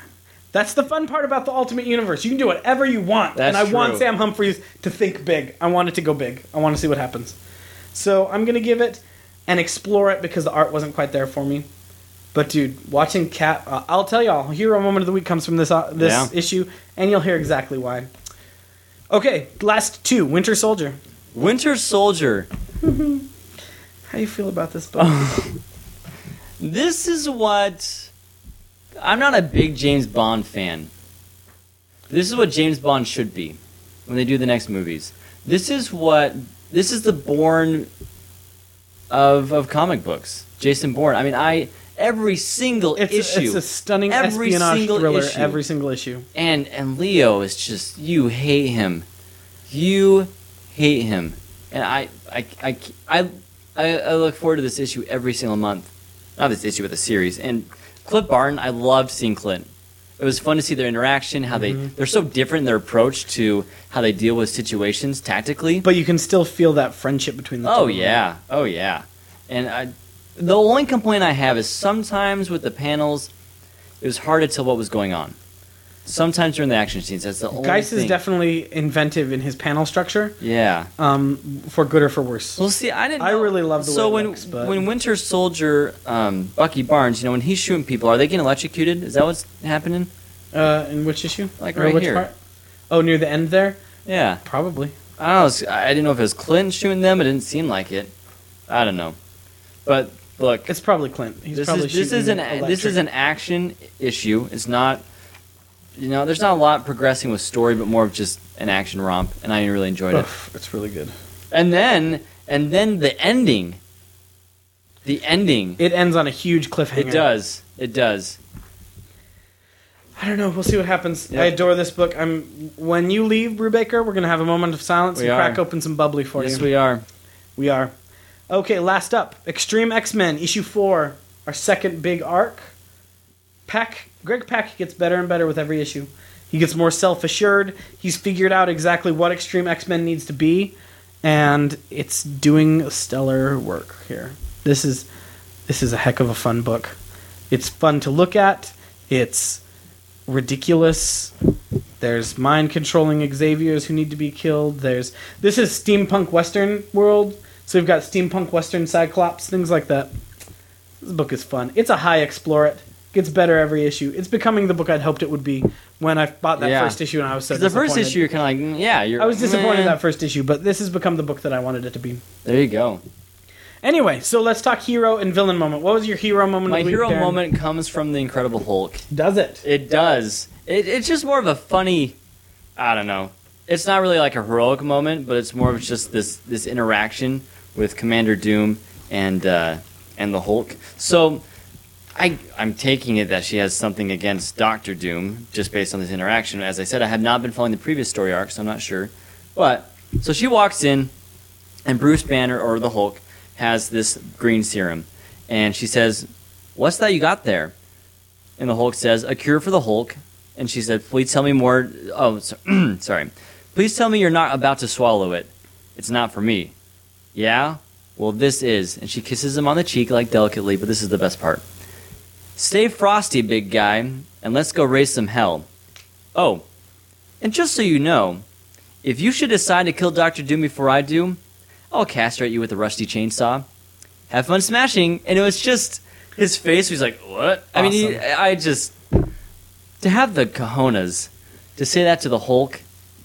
Speaker 1: That's the fun part about the Ultimate Universe. You can do whatever you want.
Speaker 2: That's
Speaker 1: and I
Speaker 2: true.
Speaker 1: want Sam Humphries to think big. I want it to go big. I want to see what happens. So I'm going to give it and explore it because the art wasn't quite there for me. But dude, watching Cap, uh, I'll tell y'all, hero moment of the week comes from this uh, this
Speaker 2: Yeah.
Speaker 1: issue, and you'll hear exactly why. Okay, last two, Winter Soldier.
Speaker 2: Winter Soldier.
Speaker 1: How you feel about this book?
Speaker 2: This is what... I'm not a big James Bond fan. This is what James Bond should be when they do the next movies. This is what... This is the Bourne of of comic books. Jason Bourne. I mean, I... Every single
Speaker 1: It's,
Speaker 2: issue.
Speaker 1: it's a stunning
Speaker 2: every
Speaker 1: espionage
Speaker 2: single
Speaker 1: thriller,
Speaker 2: issue.
Speaker 1: every single issue.
Speaker 2: And and Leo is just, you hate him. You hate him. And I I, I, I, I, I look forward to this issue every single month. Not this issue, but the series. And Clint Barton, I loved seeing Clint. It was fun to see their interaction, how they, they're so different in their approach to how they deal with situations tactically.
Speaker 1: But you can still feel that friendship between the two.
Speaker 2: Oh,
Speaker 1: of them.
Speaker 2: yeah. Oh, yeah. And I, the only complaint I have is sometimes with the panels, it was hard to tell what was going on. Sometimes during the action scenes, that's the only
Speaker 1: Geis
Speaker 2: thing.
Speaker 1: is definitely inventive in his panel structure,
Speaker 2: Yeah.
Speaker 1: um, for good or for worse.
Speaker 2: Well, see, I didn't.
Speaker 1: I
Speaker 2: know.
Speaker 1: really love the way
Speaker 2: so
Speaker 1: it
Speaker 2: when
Speaker 1: looks, but-
Speaker 2: when Winter Soldier, um, Bucky Barnes, you know, when he's shooting people, are they getting electrocuted? Is that what's happening?
Speaker 1: Uh, in which issue?
Speaker 2: Like
Speaker 1: Or
Speaker 2: right
Speaker 1: which
Speaker 2: here.
Speaker 1: part? Oh, near the end there?
Speaker 2: Yeah.
Speaker 1: Probably.
Speaker 2: I don't know. it's- I didn't know if it was Clinton shooting them. It didn't seem like it. I don't know. But look,
Speaker 1: It's probably Clint. He's
Speaker 2: this
Speaker 1: probably
Speaker 2: is this is an
Speaker 1: shooting
Speaker 2: this is
Speaker 1: electric.
Speaker 2: an action issue. It's not. You know, there's not a lot progressing with story, but more of just an action romp, and I really enjoyed it.
Speaker 1: Oof, it's really good.
Speaker 2: And then, and then the ending. The ending.
Speaker 1: It ends on a huge cliffhanger.
Speaker 2: It does. It does.
Speaker 1: I don't know. We'll see what happens.
Speaker 2: Yep.
Speaker 1: I adore this book. I'm. When you leave, Brubaker, we're gonna have a moment of silence
Speaker 2: We
Speaker 1: and
Speaker 2: are.
Speaker 1: crack open some bubbly for
Speaker 2: Yes,
Speaker 1: you.
Speaker 2: we are.
Speaker 1: We are. Okay, last up, Extreme X-Men issue four, our second big arc. Pack Greg Pak gets better and better with every issue. He gets more self-assured. He's figured out exactly what Extreme X-Men needs to be, and it's doing stellar work here. This is this is a heck of a fun book. It's fun to look at. It's ridiculous. There's mind controlling Xaviers who need to be killed. There's this is steampunk western world, so we've got steampunk western Cyclops, things like that. This book is fun. It's a high explore it. Gets better every issue. It's becoming the book I'd hoped it would be when I bought that
Speaker 2: Yeah.
Speaker 1: first issue, and I was so
Speaker 2: 'Cause the
Speaker 1: disappointed.
Speaker 2: first issue, you're kind of like, mm, yeah, you're.
Speaker 1: I was disappointed
Speaker 2: meh.
Speaker 1: in that first issue, but this has become the book that I wanted it to be.
Speaker 2: There you go.
Speaker 1: Anyway, so let's talk hero and villain moment. What was your hero moment?
Speaker 2: My
Speaker 1: of the week,
Speaker 2: hero
Speaker 1: Darren?
Speaker 2: moment comes from the Incredible Hulk.
Speaker 1: Does it?
Speaker 2: It does. It, it's just more of a funny. I don't know. It's not really like a heroic moment, but it's more of just this this interaction with Commander Doom and uh, and the Hulk. So. I, I'm taking it that she has something against Doctor Doom just based on this interaction. As I said, I have not been following the previous story arc, so I'm not sure. But, so she walks in, and Bruce Banner, or the Hulk, has this green serum. And she says, "What's that you got there?" And the Hulk says, "A cure for the Hulk." And she said, "Please tell me more." Oh, so, sorry. "Please tell me you're not about to swallow it. It's not for me." "Yeah? Well, this is." And she kisses him on the cheek, like delicately, but this is the best part. "Stay frosty, big guy, and let's go raise some hell. Oh, and just so you know, if you should decide to kill Doctor Doom before I do, I'll castrate you with a rusty chainsaw. Have fun smashing." And it was just his face. He's like, "What?" I mean, he, I just to have the cojones to say that to the Hulk.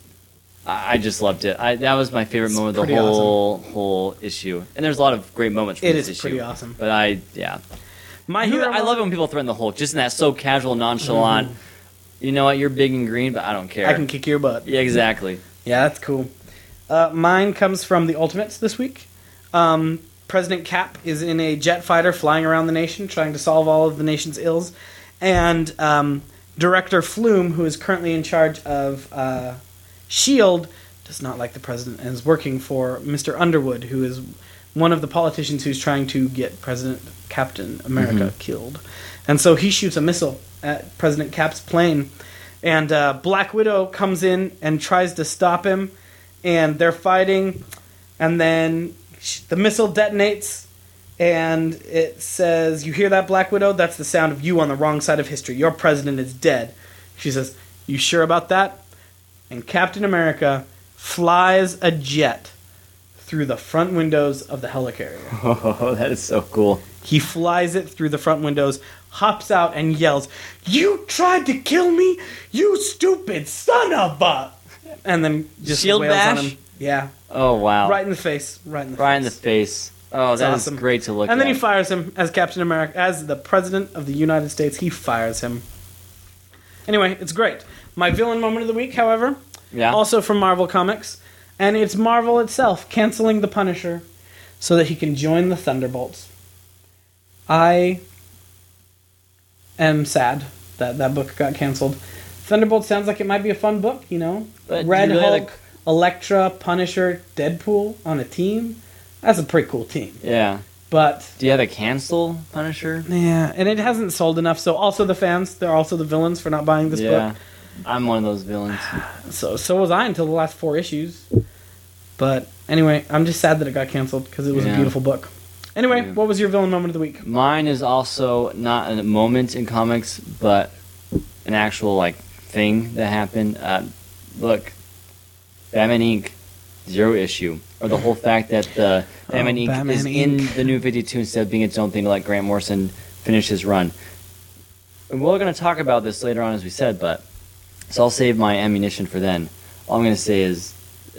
Speaker 2: I I just loved it. I, that was my favorite
Speaker 1: It's
Speaker 2: moment of the
Speaker 1: pretty
Speaker 2: whole whole issue. And there's a lot of great moments from
Speaker 1: It
Speaker 2: this
Speaker 1: is
Speaker 2: issue.
Speaker 1: pretty awesome.
Speaker 2: But I, yeah.
Speaker 1: My
Speaker 2: You-
Speaker 1: hero.
Speaker 2: I love it when people threaten the Hulk, just in that so casual, nonchalant. You know what? You're big and green, but I don't care.
Speaker 1: I can kick your butt.
Speaker 2: Yeah, exactly.
Speaker 1: Yeah, that's cool. Uh, mine comes from the Ultimates this week. Um, President Cap is in a jet fighter flying around the nation, trying to solve all of the nation's ills, and um, Director Flume, who is currently in charge of uh, Shield, does not like the president and is working for Mister Underwood, who is one of the politicians who's trying to get President Captain America
Speaker 2: Mhm.
Speaker 1: killed. And so he shoots a missile at President Cap's plane, and uh, Black Widow comes in and tries to stop him, and they're fighting, and then sh- the missile detonates, and it says, "You hear that, Black Widow? That's the sound of you on the wrong side of history. Your president is dead." She says, "You sure about that?" And Captain America flies a jet through the front windows of the helicarrier.
Speaker 2: Oh, that is so cool.
Speaker 1: He flies it through the front windows, hops out, and yells, "You tried to kill me, you stupid son of a..." And then just
Speaker 2: Shield
Speaker 1: wails
Speaker 2: bash?
Speaker 1: on him. Yeah.
Speaker 2: Oh, wow.
Speaker 1: Right in the face. Right in the
Speaker 2: Right in
Speaker 1: face.
Speaker 2: the face. Oh,
Speaker 1: It's
Speaker 2: that
Speaker 1: awesome.
Speaker 2: is great to look
Speaker 1: And
Speaker 2: at.
Speaker 1: then he fires him as Captain America, as the President of the United States. He fires him. Anyway, it's great. My villain moment of the week, however,
Speaker 2: Yeah.
Speaker 1: also from Marvel Comics, and it's Marvel itself canceling the Punisher so that he can join the Thunderbolts. I am sad that that book got canceled. Thunderbolts sounds like it might be a fun book, you know?
Speaker 2: But
Speaker 1: Red
Speaker 2: do you really
Speaker 1: Hulk,
Speaker 2: have
Speaker 1: Elektra, Punisher, Deadpool on a team. That's a pretty cool team.
Speaker 2: Yeah.
Speaker 1: But
Speaker 2: Do you have a cancel Punisher?
Speaker 1: yeah, and it hasn't sold enough. So also the fans, they're also the villains for not buying this
Speaker 2: yeah.
Speaker 1: book.
Speaker 2: I'm one of those villains.
Speaker 1: So so was I until the last four issues. But anyway, I'm just sad that it got canceled because it was
Speaker 2: Yeah.
Speaker 1: a beautiful book. Anyway,
Speaker 2: Yeah.
Speaker 1: what was your villain moment of the week?
Speaker 2: Mine is also not a moment in comics, but an actual like thing that happened. Uh, look, Batman Incorporated. Zero issue, or the whole fact that the Batman
Speaker 1: Oh,
Speaker 2: Incorporated
Speaker 1: Batman
Speaker 2: is
Speaker 1: Incorporated.
Speaker 2: in the New fifty-two instead of being its own thing to let Grant Morrison finish his run. And we're going to talk about this later on, as we said, but so I'll save my ammunition for then. All I'm going to say is uh,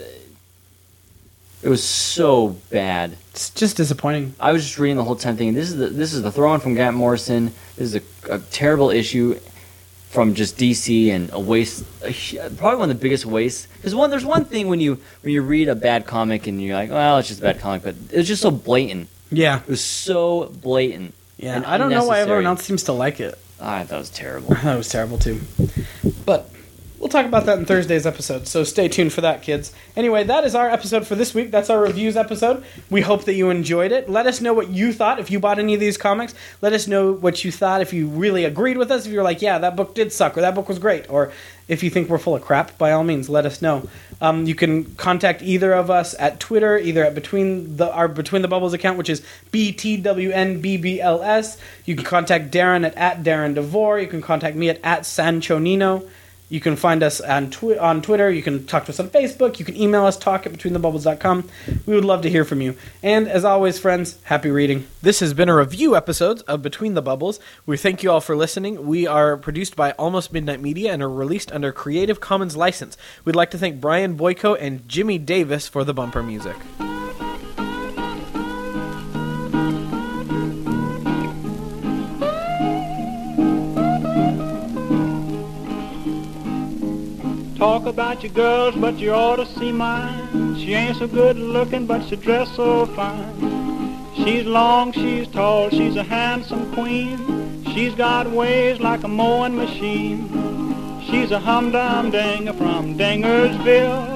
Speaker 2: it was so bad.
Speaker 1: It's just disappointing.
Speaker 2: I was just reading the whole time thinking, this is the this is the throw-in from Grant Morrison. This is a, a terrible issue from just D C and a waste, a, hu- probably one of the biggest wastes. Because one, there's one thing when you when you read a bad comic and you're like, well, it's just a bad comic, but it was just so blatant.
Speaker 1: Yeah.
Speaker 2: It was so blatant.
Speaker 1: Yeah.
Speaker 2: and
Speaker 1: I don't know why
Speaker 2: unnecessary.
Speaker 1: everyone else seems to like it.
Speaker 2: I thought it was terrible.
Speaker 1: That was terrible too. But we'll talk about that in Thursday's episode, so stay tuned for that, kids. Anyway, that is our episode for this week. That's our reviews episode. We hope that you enjoyed it. Let us know what you thought if you bought any of these comics. Let us know what you thought if you really agreed with us. If you're like, yeah, that book did suck, or that book was great, or if you think we're full of crap, by all means, let us know. Um, you can contact either of us at Twitter, either at between the our Between the Bubbles account, which is B T W N B B L S. You can contact Darren at, at Darren DeVore. You can contact me at, at Sancho Nino. You can find us on twi- on Twitter. You can talk to us on Facebook. You can email us, talk at between the bubbles dot com. We would love to hear from you. And as always, friends, happy reading. This has been a review episode of Between the Bubbles. We thank you all for listening. We are produced by Almost Midnight Media and are released under Creative Commons license. We'd like to thank Brian Boyko and Jimmy Davis for the bumper music.
Speaker 3: Talk about your girls, but you ought to see mine. She ain't so good looking, but she dress so fine. She's long, she's tall, she's a handsome queen. She's got ways like a mowing machine. She's a humdum dinger from Dingersville.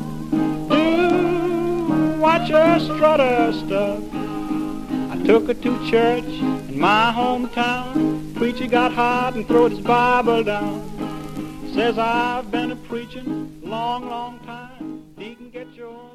Speaker 3: Do watch her strut her stuff. I took her to church in my hometown. Preacher got hot and throwed his Bible down. Says I've been a preaching long, long time. Deacon, get your